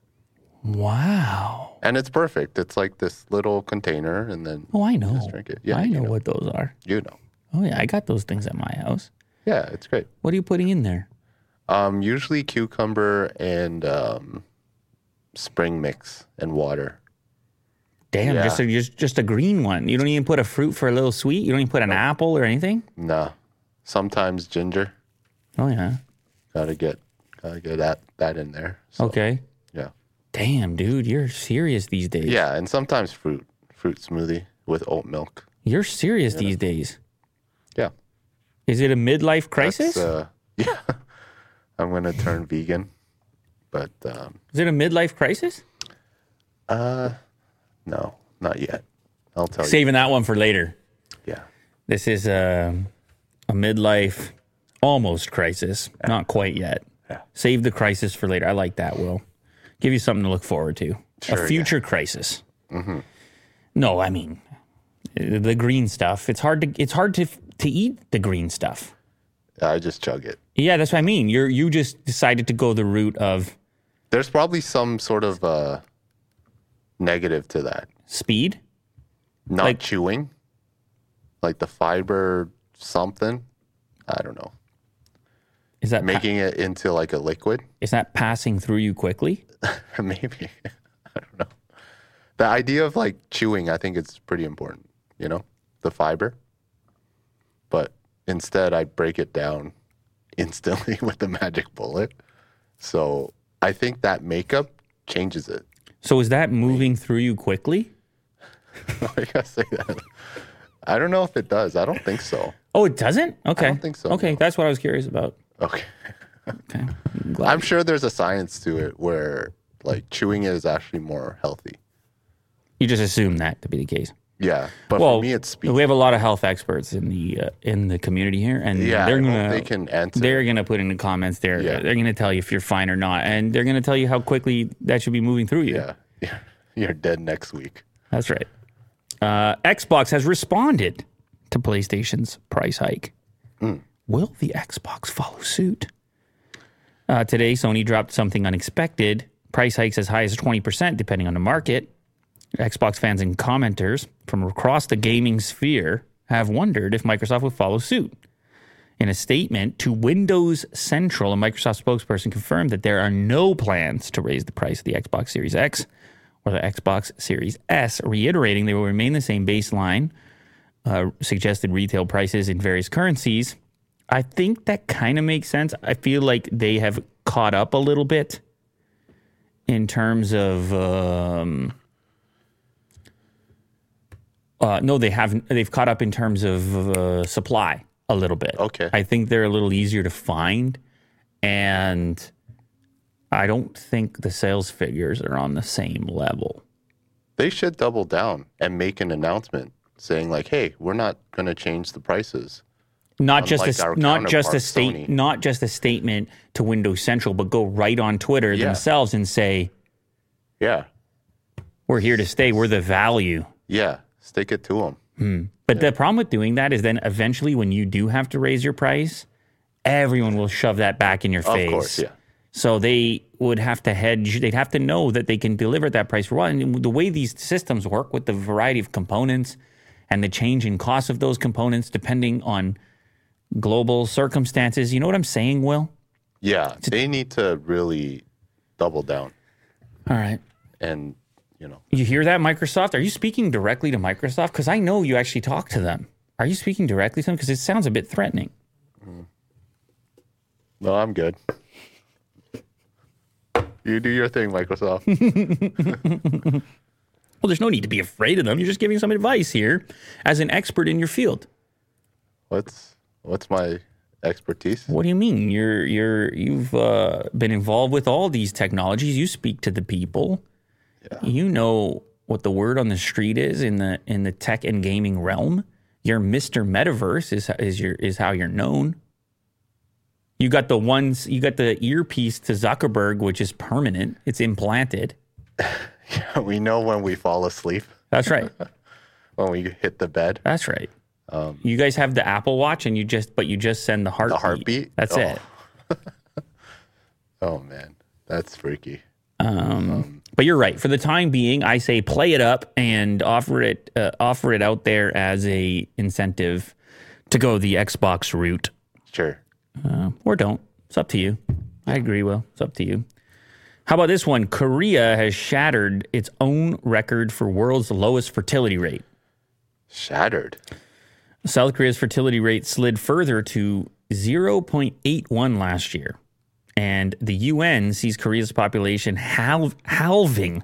Wow. And it's perfect. It's like this little container and then Oh, I know. just drink it. Yeah, I know what those are. You know. Oh yeah, I got those things at my house. Yeah, it's great. What are you putting in there? Usually cucumber and spring mix and water. Damn, Yeah. just a green one. You don't even put a fruit for a little sweet? You don't even put an apple or anything? No. Sometimes ginger. Oh yeah. Gotta get that in there. So, Okay. Yeah. Damn, dude, you're serious these days. Yeah, and sometimes fruit smoothie with oat milk. You're serious these days. Yeah. Is it a midlife crisis? Yeah. I'm gonna turn vegan, but Is it a midlife crisis? no, not yet. I'll tell you. Saving that one for later. Yeah. This is a midlife almost crisis. Not quite yet. Yeah. Save the crisis for later. I like that, Will. Give you something to look forward to. Sure, a future crisis. Mm-hmm. No, I mean the green stuff. It's hard to eat the green stuff. I just chug it. Yeah, that's what I mean. You just decided to go the route of There's probably some sort of negative to that. speed. Not Like- chewing. Like the fiber something. I don't know. Is that Making it into like a liquid. is that passing through you quickly? Maybe. I don't know. The idea of like chewing, I think it's pretty important, you know, the fiber. But instead, I break it down instantly with the magic bullet. So I think that makeup changes it. So is that moving through you quickly? I gotta say that. I don't know if it does. I don't think so. Oh, it doesn't? Okay. don't think so, Okay, no. that's what I was curious about. Okay. Okay. I'm glad. I'm sure there's a science to it where like chewing it is actually more healthy. You just assume that to be the case. Yeah, but Well, for me, it's speed. we have a lot of health experts in the community here, and Yeah, they're I hope gonna they can answer. They're gonna put in the comments there. Yeah. They're gonna tell you if you're fine or not, and they're gonna tell you how quickly that should be moving through you. Yeah, you're dead next week. That's right. Xbox has responded to PlayStation's price hike. Will the Xbox follow suit? Today, Sony dropped something unexpected. Price hikes as high as 20%, depending on the market. Xbox fans and commenters from across the gaming sphere have wondered if Microsoft would follow suit. In a statement to Windows Central, a Microsoft spokesperson confirmed that there are no plans to raise the price of the Xbox Series X or the Xbox Series S, reiterating they will remain the same baseline, suggested retail prices in various currencies. I think that kind of makes sense. I feel like they have caught up a little bit in terms of... no, they haven't. They've caught up in terms of supply a little bit. Okay. I think they're a little easier to find, and I don't think the sales figures are on the same level. They should double down and make an announcement saying like, "Hey, we're not going to change the prices." Not just Unlike our not just a counterpart, Sony. not just a statement to Windows Central, but go right on Twitter Yeah. themselves and say, Yeah, "We're here to stay. We're the value." yeah, stick it to them. But the problem with doing that is then eventually when you do have to raise your price, everyone will shove that back in your face. Of course, yeah. So they would have to hedge. They'd have to know that they can deliver at that price for a while. And the way these systems work with the variety of components and the change in cost of those components depending on global circumstances. You know what I'm saying, Will? Yeah, they need to really double down All right. and, you know, You hear that, Microsoft? Are you speaking directly to Microsoft? Because I know you actually talk to them. Are you speaking directly to them? Because it sounds a bit threatening. no, I'm good. You do your thing, Microsoft. Well, there's no need to be afraid of them. You're just giving some advice here as an expert in your field. What's my expertise? What do you mean? You've been involved with all these technologies. You speak to the people. Yeah. You know what the word on the street is in the tech and gaming realm. Your Mr. Metaverse is how you're known. You got the earpiece to Zuckerberg, which is permanent. It's implanted. We know when we fall asleep, That's right. when we hit the bed. That's right. You guys have the Apple Watch, and you just send the heartbeat. The heartbeat? That's Oh. it. Oh man, that's freaky. But you're right. For the time being, I say play it up and offer it out there as a incentive to go the Xbox route, Sure. or don't. It's up to you. I agree, Will. It's up to you. How about this one? Korea has shattered its own record for world's lowest fertility rate. Shattered. South Korea's fertility rate slid further to 0.81 last year. And the UN sees Korea's population halving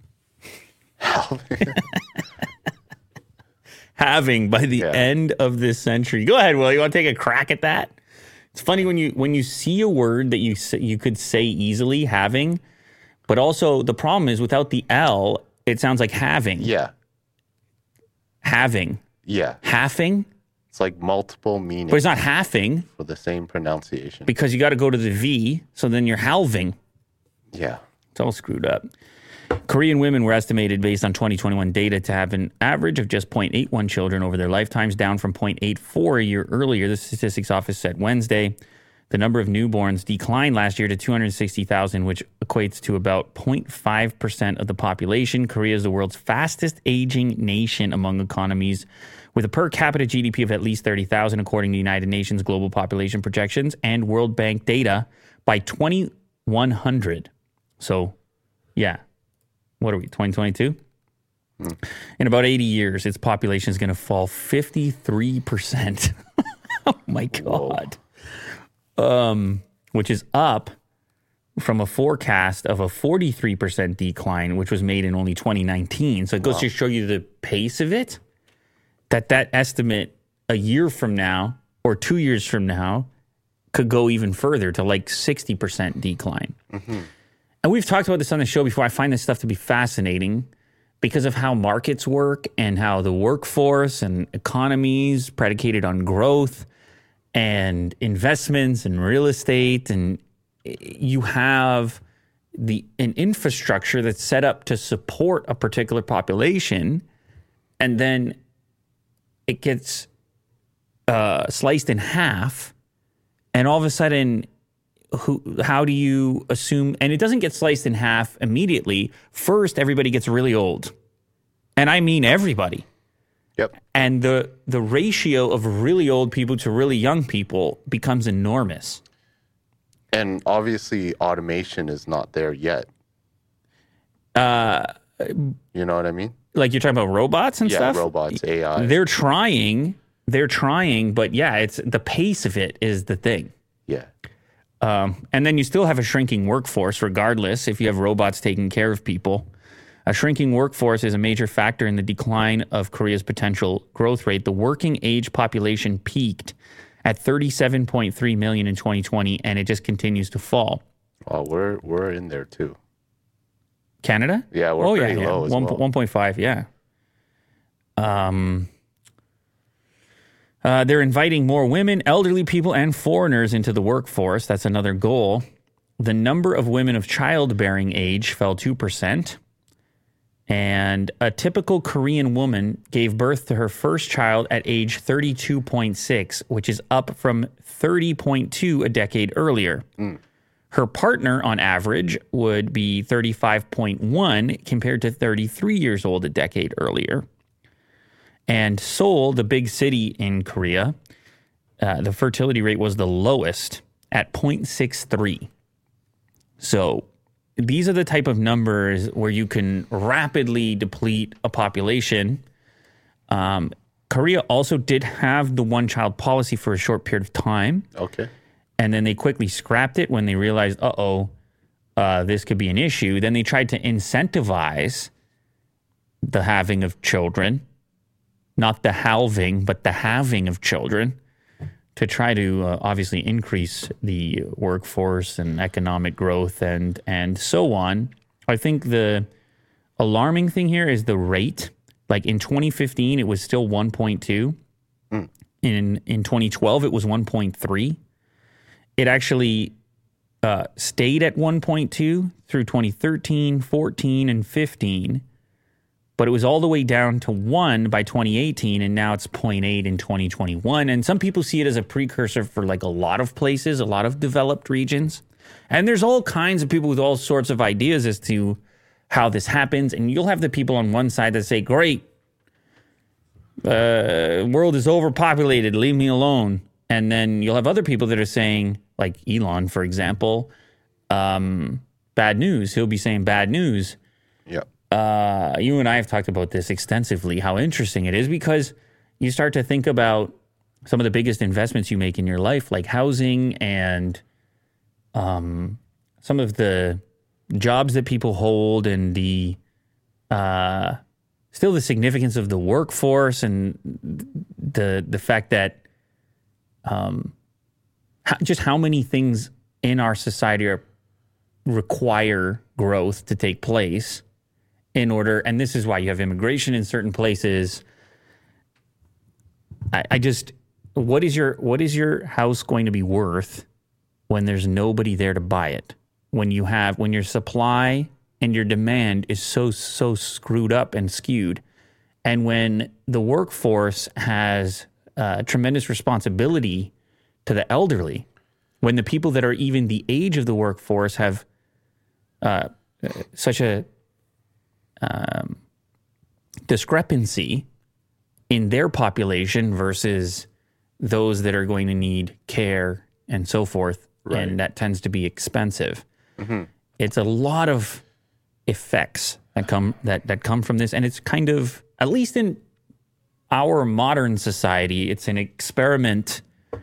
by the end of this century. Go ahead, Will. You want to take a crack at that? It's funny when you see a word that you could say easily, having, but also the problem is without the L, it sounds like having. Yeah. Having. Yeah. Halving. It's like multiple meanings But it's not halving for the same pronunciation. because you got to go to the V, so then you're halving. Yeah. It's all screwed up. Korean women were estimated based on 2021 data to have an average of just 0.81 children over their lifetimes, down from 0.84 a year earlier, the Statistics Office said Wednesday. The number of newborns declined last year to 260,000, which equates to about 0.5% of the population. Korea is the world's fastest aging nation among economies, with a per capita GDP of at least 30,000, according to United Nations global population projections and World Bank data by 2100. So, yeah. What are we, 2022? In about 80 years, its population is going to fall 53%. Oh, my God. Which is up from a forecast of a 43% decline, which was made in only 2019. So it goes to show you the pace of it, that estimate a year from now or 2 years from now could go even further to like 60% decline. And we've talked about this on the show before. I find this stuff to be fascinating because of how markets work and how the workforce and economies predicated on growth and investments and real estate, and you have an infrastructure that's set up to support a particular population, and then it gets sliced in half, and all of a sudden, how do you assume? And it doesn't get sliced in half immediately. First, everybody gets really old, and I mean everybody. Yep. And the ratio of really old people to really young people becomes enormous. And obviously, automation is not there yet. You know what I mean? Like you're talking about robots and stuff? Yeah, robots, AI. They're trying, but yeah, it's the pace of it is the thing. Yeah. And then you still have a shrinking workforce, regardless, if you have robots taking care of people. A shrinking workforce is a major factor in the decline of Korea's potential growth rate. The working age population peaked at 37.3 million in 2020, and it just continues to fall. Well, we're in there too. Canada? Yeah, we're pretty low as well. 1.5, yeah. They're inviting more women, elderly people, and foreigners into the workforce. That's another goal. The number of women of childbearing age fell 2%. And a typical Korean woman gave birth to her first child at age 32.6, which is up from 30.2 a decade earlier. Her partner, on average, would be 35.1 compared to 33 years old a decade earlier. And Seoul, the big city in Korea, the fertility rate was the lowest at 0.63. So these are the type of numbers where you can rapidly deplete a population. Korea also did have the one-child policy for a short period of time. Okay. And then they quickly scrapped it when they realized, this could be an issue. Then they tried to incentivize the having of children, not the halving, but the having of children, to try to obviously increase the workforce and economic growth and so on. I think the alarming thing here is the rate. Like in 2015, it was still 1.2. In 2012, it was 1.3. It actually stayed at 1.2 through 2013, 14, and 15. But it was all the way down to 1 by 2018, and now it's 0.8 in 2021. And some people see it as a precursor for like a lot of places, a lot of developed regions. And there's all kinds of people with all sorts of ideas as to how this happens. And you'll have the people on one side that say, great, world is overpopulated, leave me alone. And then you'll have other people that are saying, like Elon, for example, bad news. He'll be saying bad news. Yeah. You and I have talked about this extensively, how interesting it is, because you start to think about some of the biggest investments you make in your life, like housing and some of the jobs that people hold and the still the significance of the workforce and the fact that just how many things in our society require growth to take place in order, and this is why you have immigration in certain places. I just, what is your house going to be worth when there's nobody there to buy it? When your supply and your demand is so screwed up and skewed, and when the workforce has tremendous responsibility to the elderly, when the people that are even the age of the workforce have such a discrepancy in their population versus those that are going to need care and so forth, right. And that tends to be expensive. Mm-hmm. It's a lot of effects that come from this, and it's kind of, at least in our modern society, it's an experiment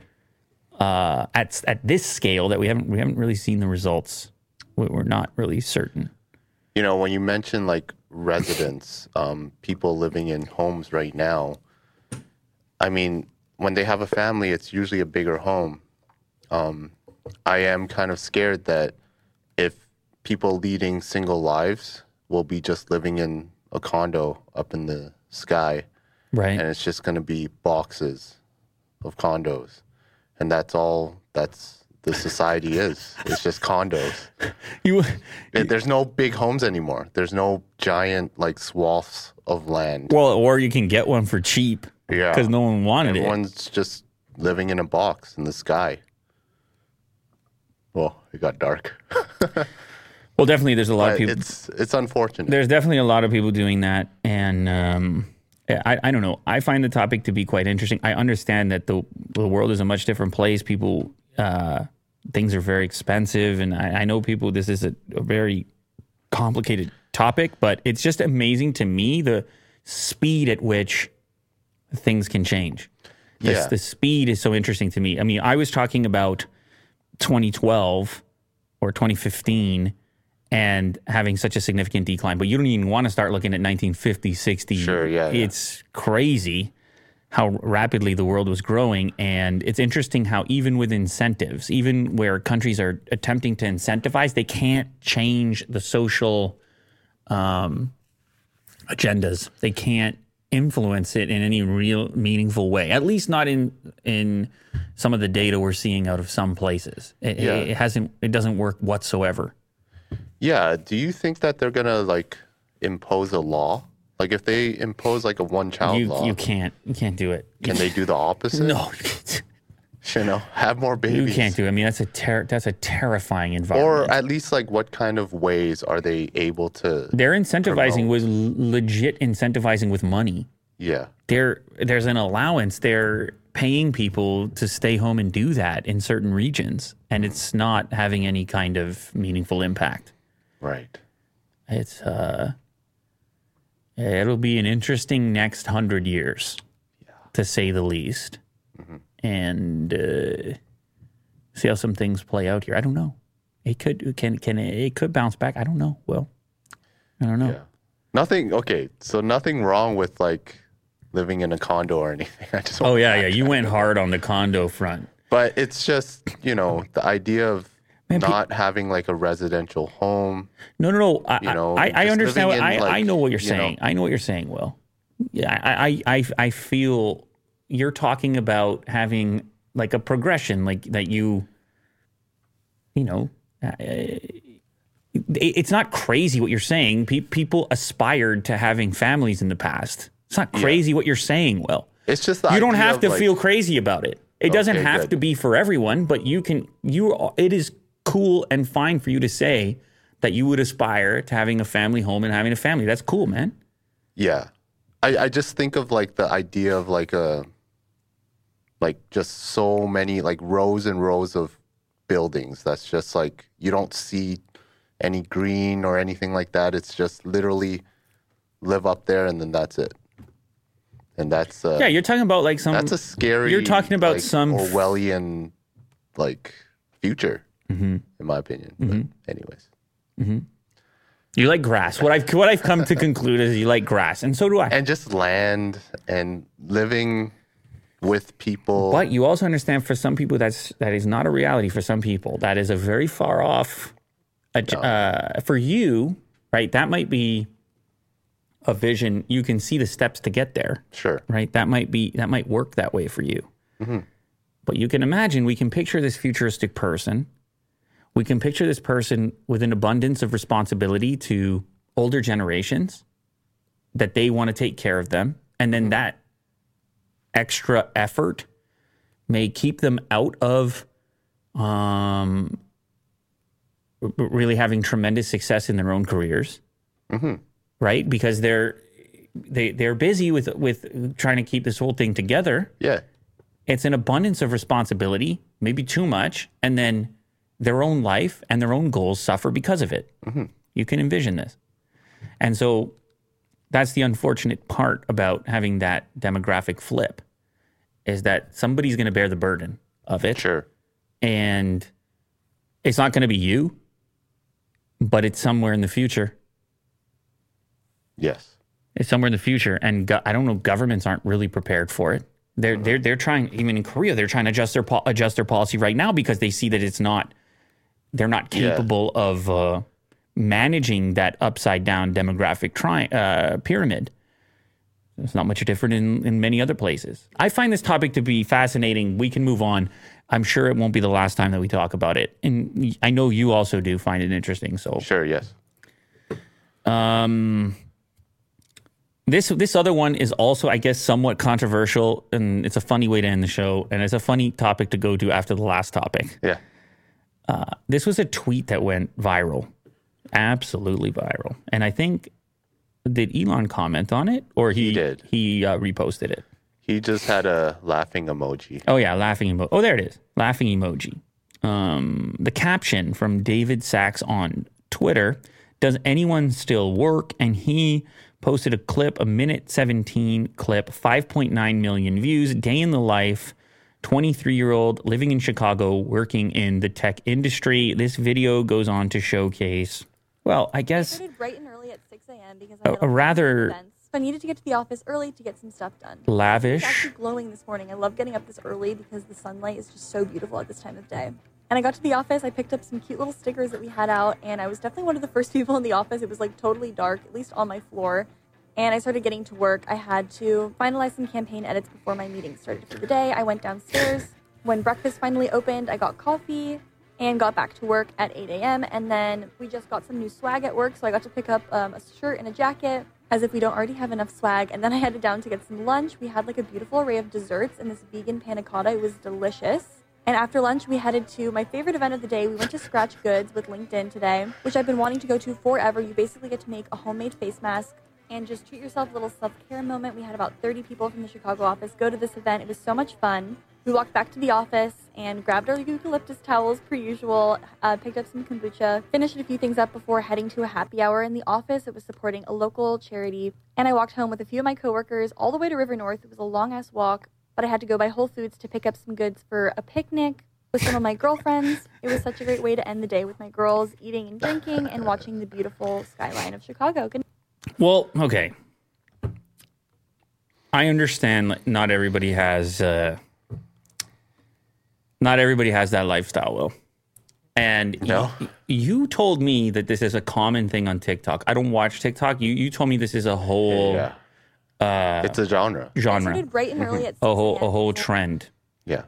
at this scale that we haven't really seen the results. We're not really certain. You know, when you mention like residents, people living in homes right now, I mean, when they have a family, it's usually a bigger home. I am kind of scared that if people leading single lives will be just living in a condo up in the sky, Right. and it's just going to be boxes of condos, and that's all that's the society is. It's just condos. There's no big homes anymore. There's no giant like swaths of land. Well, or you can get one for cheap. Yeah. Because no one wanted Everyone's just living in a box in the sky. Well, it got dark. Well, definitely there's a lot of But people. it's unfortunate. There's definitely a lot of people doing that. And I don't know. I find the topic to be quite interesting. I understand that the world is a much different place. People, things are very expensive. And I know people, this is a very complicated topic, but it's just amazing to me the speed at which things can change. Yeah. The speed is so interesting to me. I mean, I was talking about 2012 or 2015 and having such a significant decline, but you don't even want to start looking at 1950, 60. Sure, yeah. It's crazy how rapidly the world was growing. And it's interesting how even with incentives, even where countries are attempting to incentivize, they can't change the social agendas. They can't influence it in any real meaningful way, at least not in some of the data we're seeing out of some places. It doesn't work whatsoever. Yeah. Do you think that they're gonna like impose a law? Like if they impose like a one-child law, You can't do it. can they do the opposite? No, You know, have more babies. you can't do it. I mean, that's a terrifying environment. Or at least like what kind of ways are they able to? They're incentivizing with legit incentivizing with money. Yeah. There's an allowance. They're paying people to stay home and do that in certain regions, and it's not having any kind of meaningful impact. Right. It's it'll be an interesting next 100 years, to say the least, and see how some things play out here. I don't know. It could bounce back. I don't know. Well, I don't know. Yeah. Nothing. Okay. So nothing wrong with like living in a condo or anything. I just. Oh yeah. You went hard on the condo front. But it's just, you know, the idea of not having like a residential home. No. I just understand. living in, I know what you're you know. saying. I know what you're saying, Will. Yeah, I feel you're talking about having like a progression, like that you know, it's not crazy what you're saying. People aspired to having families in the past. It's not crazy what you're saying, Will. It's just the You don't idea have of, to like, feel crazy about it. It doesn't Okay, have good. to be for everyone, but it is cool and fine for you to say that you would aspire to having a family home and having a family. That's cool, man. Yeah. I just think of like the idea of like just so many like rows and rows of buildings. That's just like you don't see any green or anything like that. It's just literally live up there and then that's it. And that's Yeah, you're talking about like some. that's a scary. You're talking about like, some Orwellian like future, in my opinion. But anyways, You like grass. What I've come to conclude is you like grass, and so do I. and just land and living with people. But you also understand, for some people, that is not a reality. For some people, that is a very far off. For you, right? That might be a vision. You can see the steps to get there. Sure. Right? That might work that way for you. But you can imagine, we can picture this futuristic person. We can picture this person with an abundance of responsibility to older generations, that they want to take care of them. And then that extra effort may keep them out of really having tremendous success in their own careers. Right? Because they're busy with trying to keep this whole thing together. Yeah. It's an abundance of responsibility, maybe too much, and then their own life and their own goals suffer because of it. You can envision this. And so that's the unfortunate part about having that demographic flip, is that somebody's going to bear the burden of it. Sure. And it's not going to be you, but it's somewhere in the future. Yes. It's somewhere in the future. And I don't know, governments aren't really prepared for it. They're trying, even in Korea, they're trying to adjust their policy right now because they see that they're not capable of managing that upside down demographic pyramid. It's not much different in many other places. I find this topic to be fascinating. We can move on. I'm sure it won't be the last time that we talk about it. And I know you also do find it interesting. So Sure, yes. This other one is also, I guess, somewhat controversial, and it's a funny way to end the show, and it's a funny topic to go to after the last topic. Yeah. This was a tweet that went viral, absolutely viral, and I think, did Elon comment on it, or he did. He reposted it. He just had a laughing emoji. Oh yeah, laughing emoji. Oh, there it is, laughing emoji. The caption from David Sachs on Twitter: "Does anyone still work?" And he posted a clip, a minute 17 clip, 5.9 million views, day in the life, 23-year-old living in Chicago, working in the tech industry. This video goes on to showcase, well, I guess, I started bright and early at 6 a.m. because I had a rather events. So I needed to get to the office early to get some stuff done. lavish. It's actually glowing this morning. I love getting up this early because the sunlight is just so beautiful at this time of day. And I got to the office, I picked up some cute little stickers that we had out, and I was definitely one of the first people in the office. It was like totally dark, at least on my floor. And I started getting to work. I had to finalize some campaign edits before my meeting started for the day. I went downstairs. When breakfast finally opened, I got coffee and got back to work at 8 a.m. And then we just got some new swag at work, so I got to pick up a shirt and a jacket, as if we don't already have enough swag. And then I headed down to get some lunch. We had like a beautiful array of desserts and this vegan panna cotta. It was delicious. And after lunch, we headed to my favorite event of the day. We went to Scratch Goods with LinkedIn today, which I've been wanting to go to forever. You basically get to make a homemade face mask and just treat yourself a little self-care moment. We had about 30 people from the Chicago office go to this event. It was so much fun. We walked back to the office and grabbed our eucalyptus towels per usual, picked up some kombucha, finished a few things up before heading to a happy hour in the office. It was supporting a local charity. And I walked home with a few of my coworkers all the way to River North. It was a long-ass walk, but I had to go by Whole Foods to pick up some goods for a picnic with some of my girlfriends. It was such a great way to end the day with my girls, eating and drinking and watching the beautiful skyline of Chicago. Good. Well, okay. I understand not everybody has that lifestyle, Will. And No. you told me that this is a common thing on TikTok. I don't watch TikTok. You told me this is a whole It's a genre. I genre, started bright and early at 6 a whole a.m. trend. Yeah.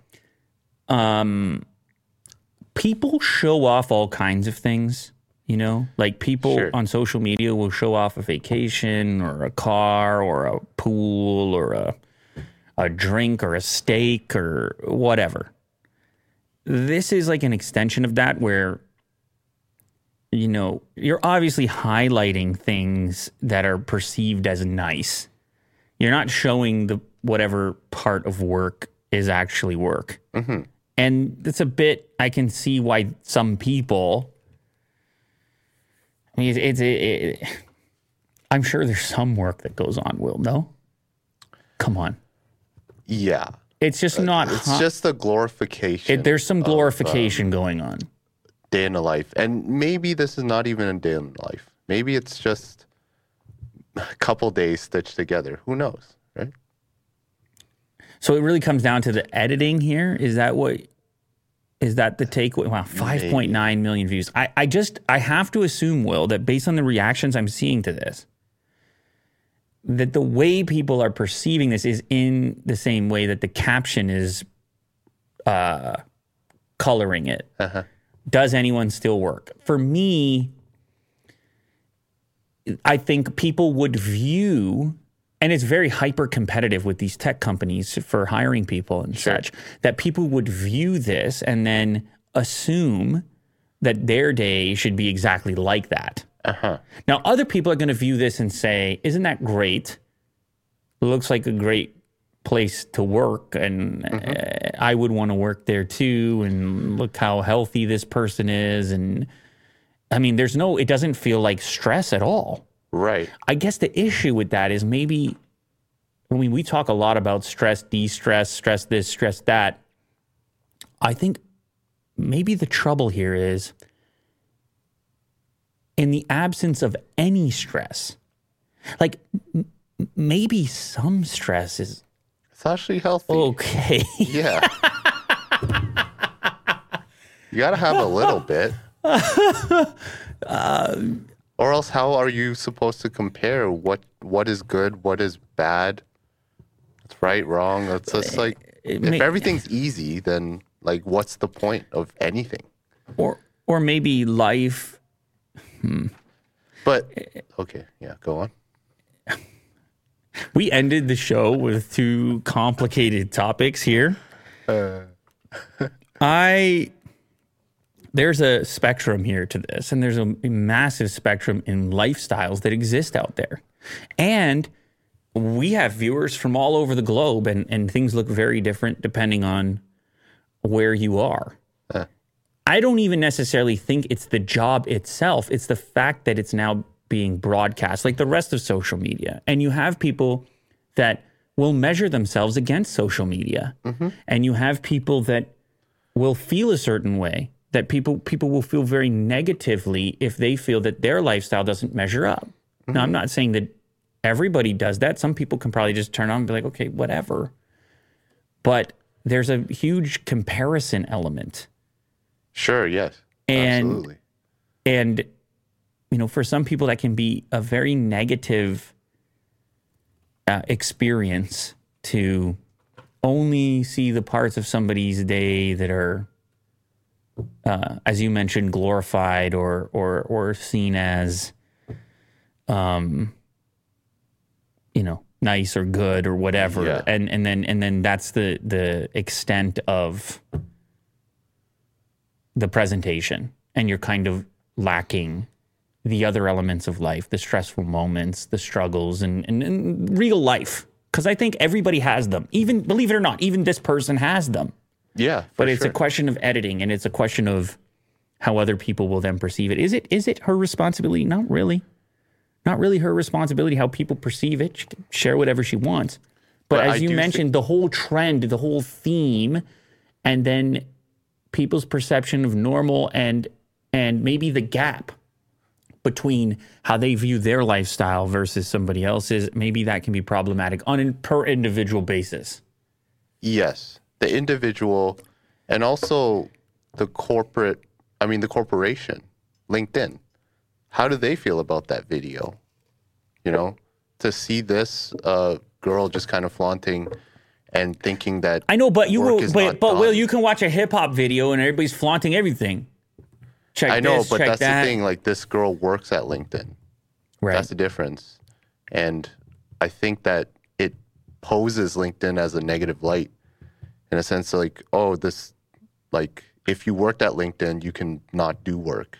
People show off all kinds of things, you know, like people Sure. on social media will show off a vacation or a car or a pool or a drink or a steak or whatever. This is like an extension of that where, you know, you're obviously highlighting things that are perceived as nice. You're not showing the whatever part of work is actually work. Mm-hmm. And it's a bit, I can see why some people, I mean, I'm sure there's some work that goes on, Will, no? Come on. Yeah. It's just not. It's just a glorification. There's some glorification going on. Day in the life. And maybe this is not even a day in the life. Maybe it's just a couple days stitched together. Who knows, right? So it really comes down to the editing here. Is that the takeaway? Wow, 5.9 million views. I have to assume, Will, that based on the reactions I'm seeing to this, that the way people are perceiving this is in the same way that the caption is coloring it. Uh-huh. Does anyone still work? For me, I think people would view, and it's very hyper competitive with these tech companies for hiring people and such, that people would view this and then assume that their day should be exactly like that. Uh-huh. Now, other people are going to view this and say, isn't that great? It looks like a great place to work, and I would want to work there too, and look how healthy this person is. And I mean, it doesn't feel like stress at all. Right. I guess the issue with that is maybe, I mean, we talk a lot about stress, de-stress, stress this, stress that. I think maybe the trouble here is in the absence of any stress, like maybe some stress is It's actually healthy. Okay. Yeah. You gotta have a little bit. Or else how are you supposed to compare what is good, what is bad, what's right, wrong? It's just like, if everything's easy, then like what's the point of anything? Or maybe life. But, okay, yeah, go on. We ended the show with two complicated topics here. There's a spectrum here to this, and there's a massive spectrum in lifestyles that exist out there. And we have viewers from all over the globe, and things look very different depending on where you are. I don't even necessarily think it's the job itself. It's the fact that it's now being broadcast like the rest of social media. And you have people that will measure themselves against social media. Mm-hmm. And you have people that will feel a certain way, that people will feel very negatively if they feel that their lifestyle doesn't measure up. Mm-hmm. Now, I'm not saying that everybody does that. Some people can probably just turn on and be like, okay, whatever. But there's a huge comparison element. Sure, yes. Absolutely. And, you know, for some people that can be a very negative experience to only see the parts of somebody's day that are, as you mentioned, glorified or seen as, you know, nice or good or whatever. Yeah. And then that's the extent of the presentation, and you're kind of lacking the other elements of life, the stressful moments, the struggles, and real life. Because I think everybody has them. Even, believe it or not, even this person has them. Yeah, but it's a question of editing, and it's a question of how other people will then perceive it. Is it her responsibility? Not really. Not really her responsibility how people perceive it. She can share whatever she wants. But as you mentioned, the whole trend, the whole theme, and then people's perception of normal and maybe the gap between how they view their lifestyle versus somebody else's, maybe that can be problematic on a per individual basis. Yes, the individual, and also the corporation, LinkedIn. How do they feel about that video? You know, to see this girl just kind of flaunting and thinking that I know, but Will, you can watch a hip hop video and everybody's flaunting everything. I know, but that's the thing. Like, this girl works at LinkedIn. Right. That's the difference. And I think that it poses LinkedIn as a negative light in a sense, like, oh, this, like, if you worked at LinkedIn, you can not do work.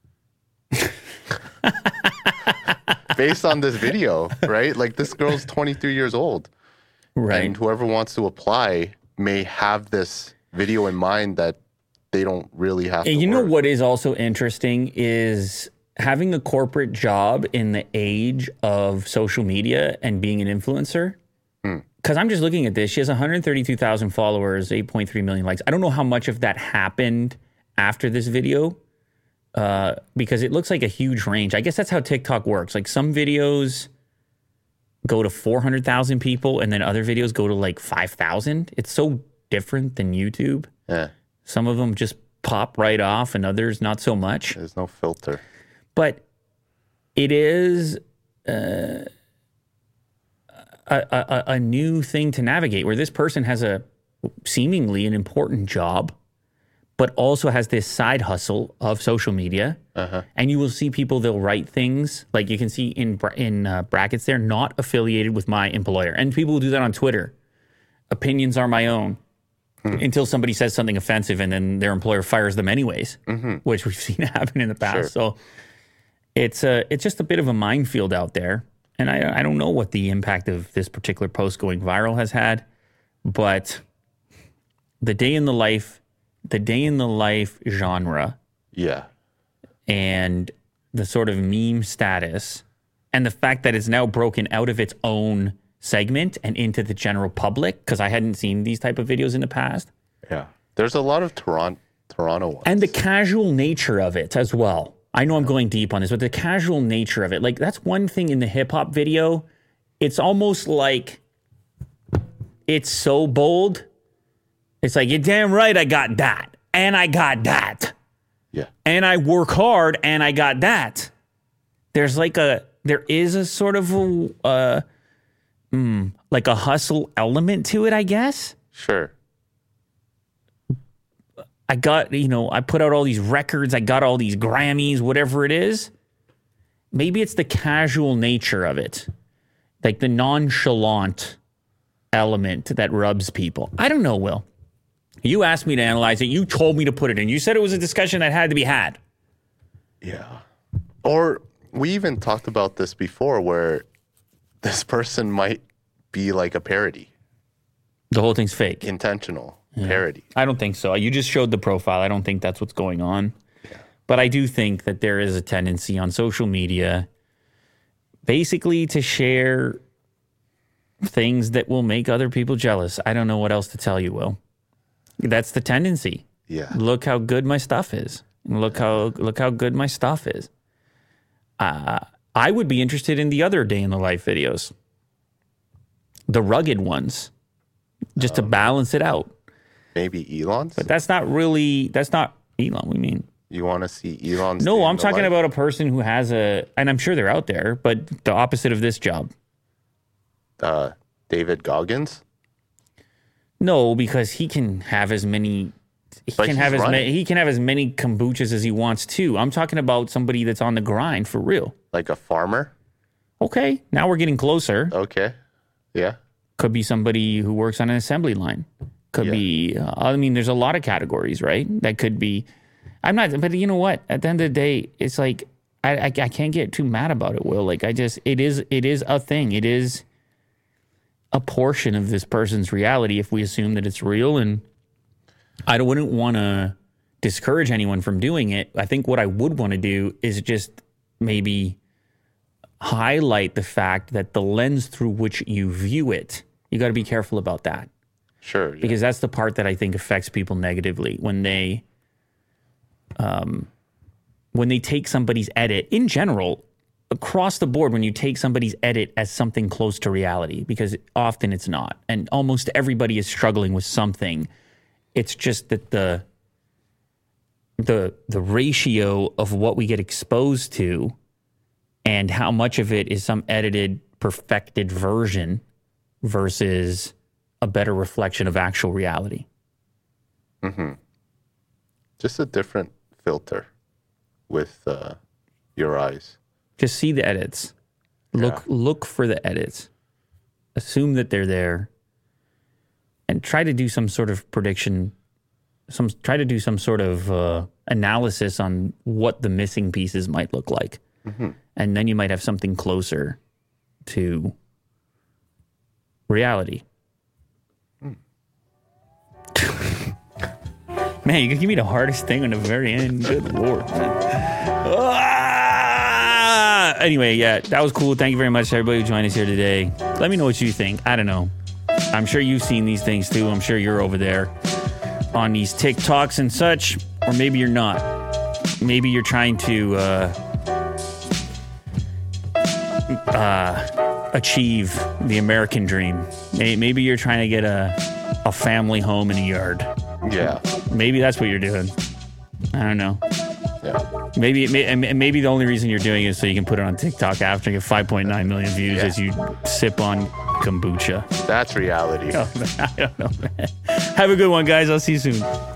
Based on this video, right? Like, this girl's 23 years old. Right. And whoever wants to apply may have this video in mind that they don't really have to You work. know what is also interesting is having a corporate job in the age of social media and being an influencer. Because I'm just looking at this. She has 132,000 followers, 8.3 million likes. I don't know how much of that happened after this video because it looks like a huge range. I guess that's how TikTok works. Like, some videos go to 400,000 people and then other videos go to like 5,000. It's so different than YouTube. Yeah. Some of them just pop right off and others not so much. There's no filter. But it is a new thing to navigate where this person has a seemingly an important job, but also has this side hustle of social media. Uh-huh. And you will see people, they'll write things like you can see in brackets there, not affiliated with my employer. And people will do that on Twitter. Opinions are my own. Until somebody says something offensive and then their employer fires them anyways, which we've seen happen in the past. Sure. So it's just a bit of a minefield out there. And I don't know what the impact of this particular post going viral has had, but the day in the life genre. Yeah. And the sort of meme status and the fact that it's now broken out of its own segment and into the general public, because I hadn't seen these type of videos in the past. Yeah. There's a lot of Toronto ones. And the casual nature of it as well. I know I'm going deep on this, but the casual nature of it, like, that's one thing in the hip hop video. It's almost like it's so bold. It's like, you're damn right I got that. And I got that. Yeah. And I work hard and I got that. There is a sort of like a hustle element to it, I guess. Sure. I got, I put out all these records. I got all these Grammys, whatever it is. Maybe it's the casual nature of it. Like the nonchalant element that rubs people. I don't know, Will. You asked me to analyze it. You told me to put it in. You said it was a discussion that had to be had. Yeah. Or we even talked about this before where this person might be like a parody. The whole thing's fake. Intentional parody. I don't think so. You just showed the profile. I don't think that's what's going on. Yeah. But I do think that there is a tendency on social media basically to share things that will make other people jealous. I don't know what else to tell you, Will. That's the tendency. Yeah. Look how good my stuff is. Look how good my stuff is. I would be interested in the other day in the life videos. The rugged ones. Just to balance it out. Maybe Elon's? But that's not Elon, we mean. You want to see Elon's? No, I'm talking about a person who has and I'm sure they're out there, but the opposite of this job. David Goggins? No, because he can have as many he can have as many kombuchas as he wants too. I'm talking about somebody that's on the grind for real. Like a farmer? Okay, now we're getting closer. Okay. Yeah. Could be somebody who works on an assembly line. Could be, there's a lot of categories, right? That could be, but you know what? At the end of the day, it's like, I can't get too mad about it, Will. Like, it is a thing. It is a portion of this person's reality if we assume that it's real. And I wouldn't want to discourage anyone from doing it. I think what I would want to do is just maybe highlight the fact that the lens through which you view it, you got to be careful about that. Sure. Yeah. Because that's the part that I think affects people negatively when they take somebody's edit in general, across the board, when you take somebody's edit as something close to reality, because often it's not. And almost everybody is struggling with something. It's just that the ratio of what we get exposed to and how much of it is some edited, perfected version versus a better reflection of actual reality. Mm-hmm. Just a different filter with your eyes. Just see the edits. Look for the edits. Assume that they're there. And try to do some sort of prediction. Try to do some sort of analysis on what the missing pieces might look like. Mm-hmm. And then you might have something closer to reality. Man, you can give me the hardest thing on the very end. Good Lord, man. Anyway, yeah, that was cool. Thank you very much to everybody who joined us here today. Let me know what you think. I don't know. I'm sure you've seen these things too. I'm sure you're over there on these TikToks and such. Or maybe you're not. Maybe you're trying to achieve the American dream. Maybe you're trying to get a family home in a yard. Yeah. Maybe that's what you're doing. I don't know. Yeah. Maybe the only reason you're doing it is so you can put it on TikTok after you get 5.9 million views as you sip on kombucha. That's reality. I don't know, man. Have a good one, guys. I'll see you soon.